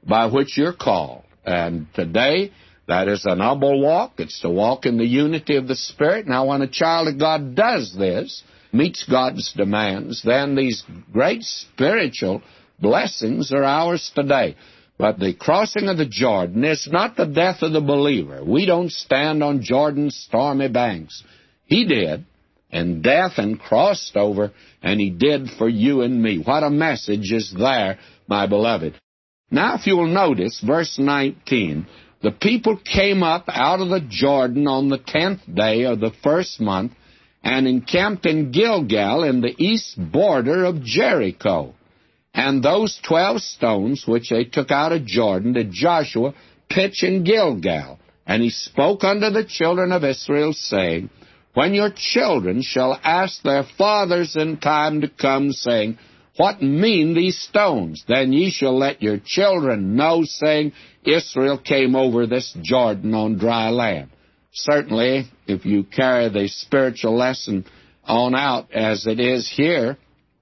by which you're called. And today, that is a noble walk. It's to walk in the unity of the Spirit. Now, when a child of God does this, meets God's demands, then these great spiritual blessings are ours today. But the crossing of the Jordan is not the death of the believer. We don't stand on Jordan's stormy banks. He did, and death and crossed over, and he did for you and me. What a message is there, my beloved. Now, if you will notice, verse nineteen, the people came up out of the Jordan on the tenth day of the first month and encamped in Gilgal in the east border of Jericho. And those twelve stones which they took out of Jordan did Joshua pitch in Gilgal. And he spoke unto the children of Israel, saying, When your children shall ask their fathers in time to come, saying, What mean these stones? Then ye shall let your children know, saying, Israel came over this Jordan on dry land. Certainly, if you carry the spiritual lesson on out as it is here,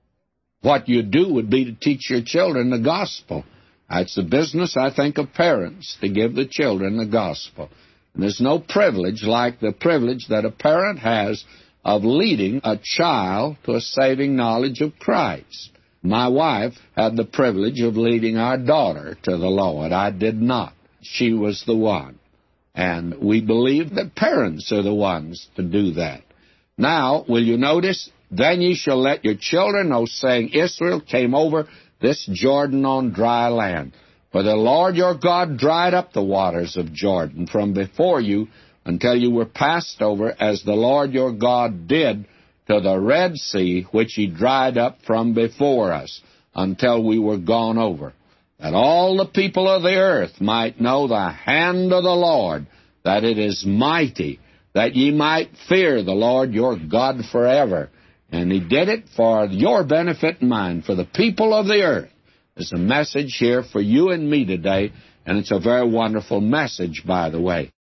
what you do would be to teach your children the gospel. That's the business, I think, of parents, to give the children the gospel. And there's no privilege like the privilege that a parent has of leading a child to a saving knowledge of Christ. My wife had the privilege of leading our daughter to the Lord. I did not. She was the one. And we believe that parents are the ones to do that. Now, will you notice? Then ye shall let your children know, saying, Israel came over this Jordan on dry land. For the Lord your God dried up the waters of Jordan from before you until you were passed over, as the Lord your God did to the Red Sea, which he dried up from before us, until we were gone over, that all the people of the earth might know the hand of the Lord, that it is mighty, that ye might fear the Lord your God forever. And he did it for your benefit and mine, for the people of the earth. There's a message here for you and me today, and it's a very wonderful message, by the way.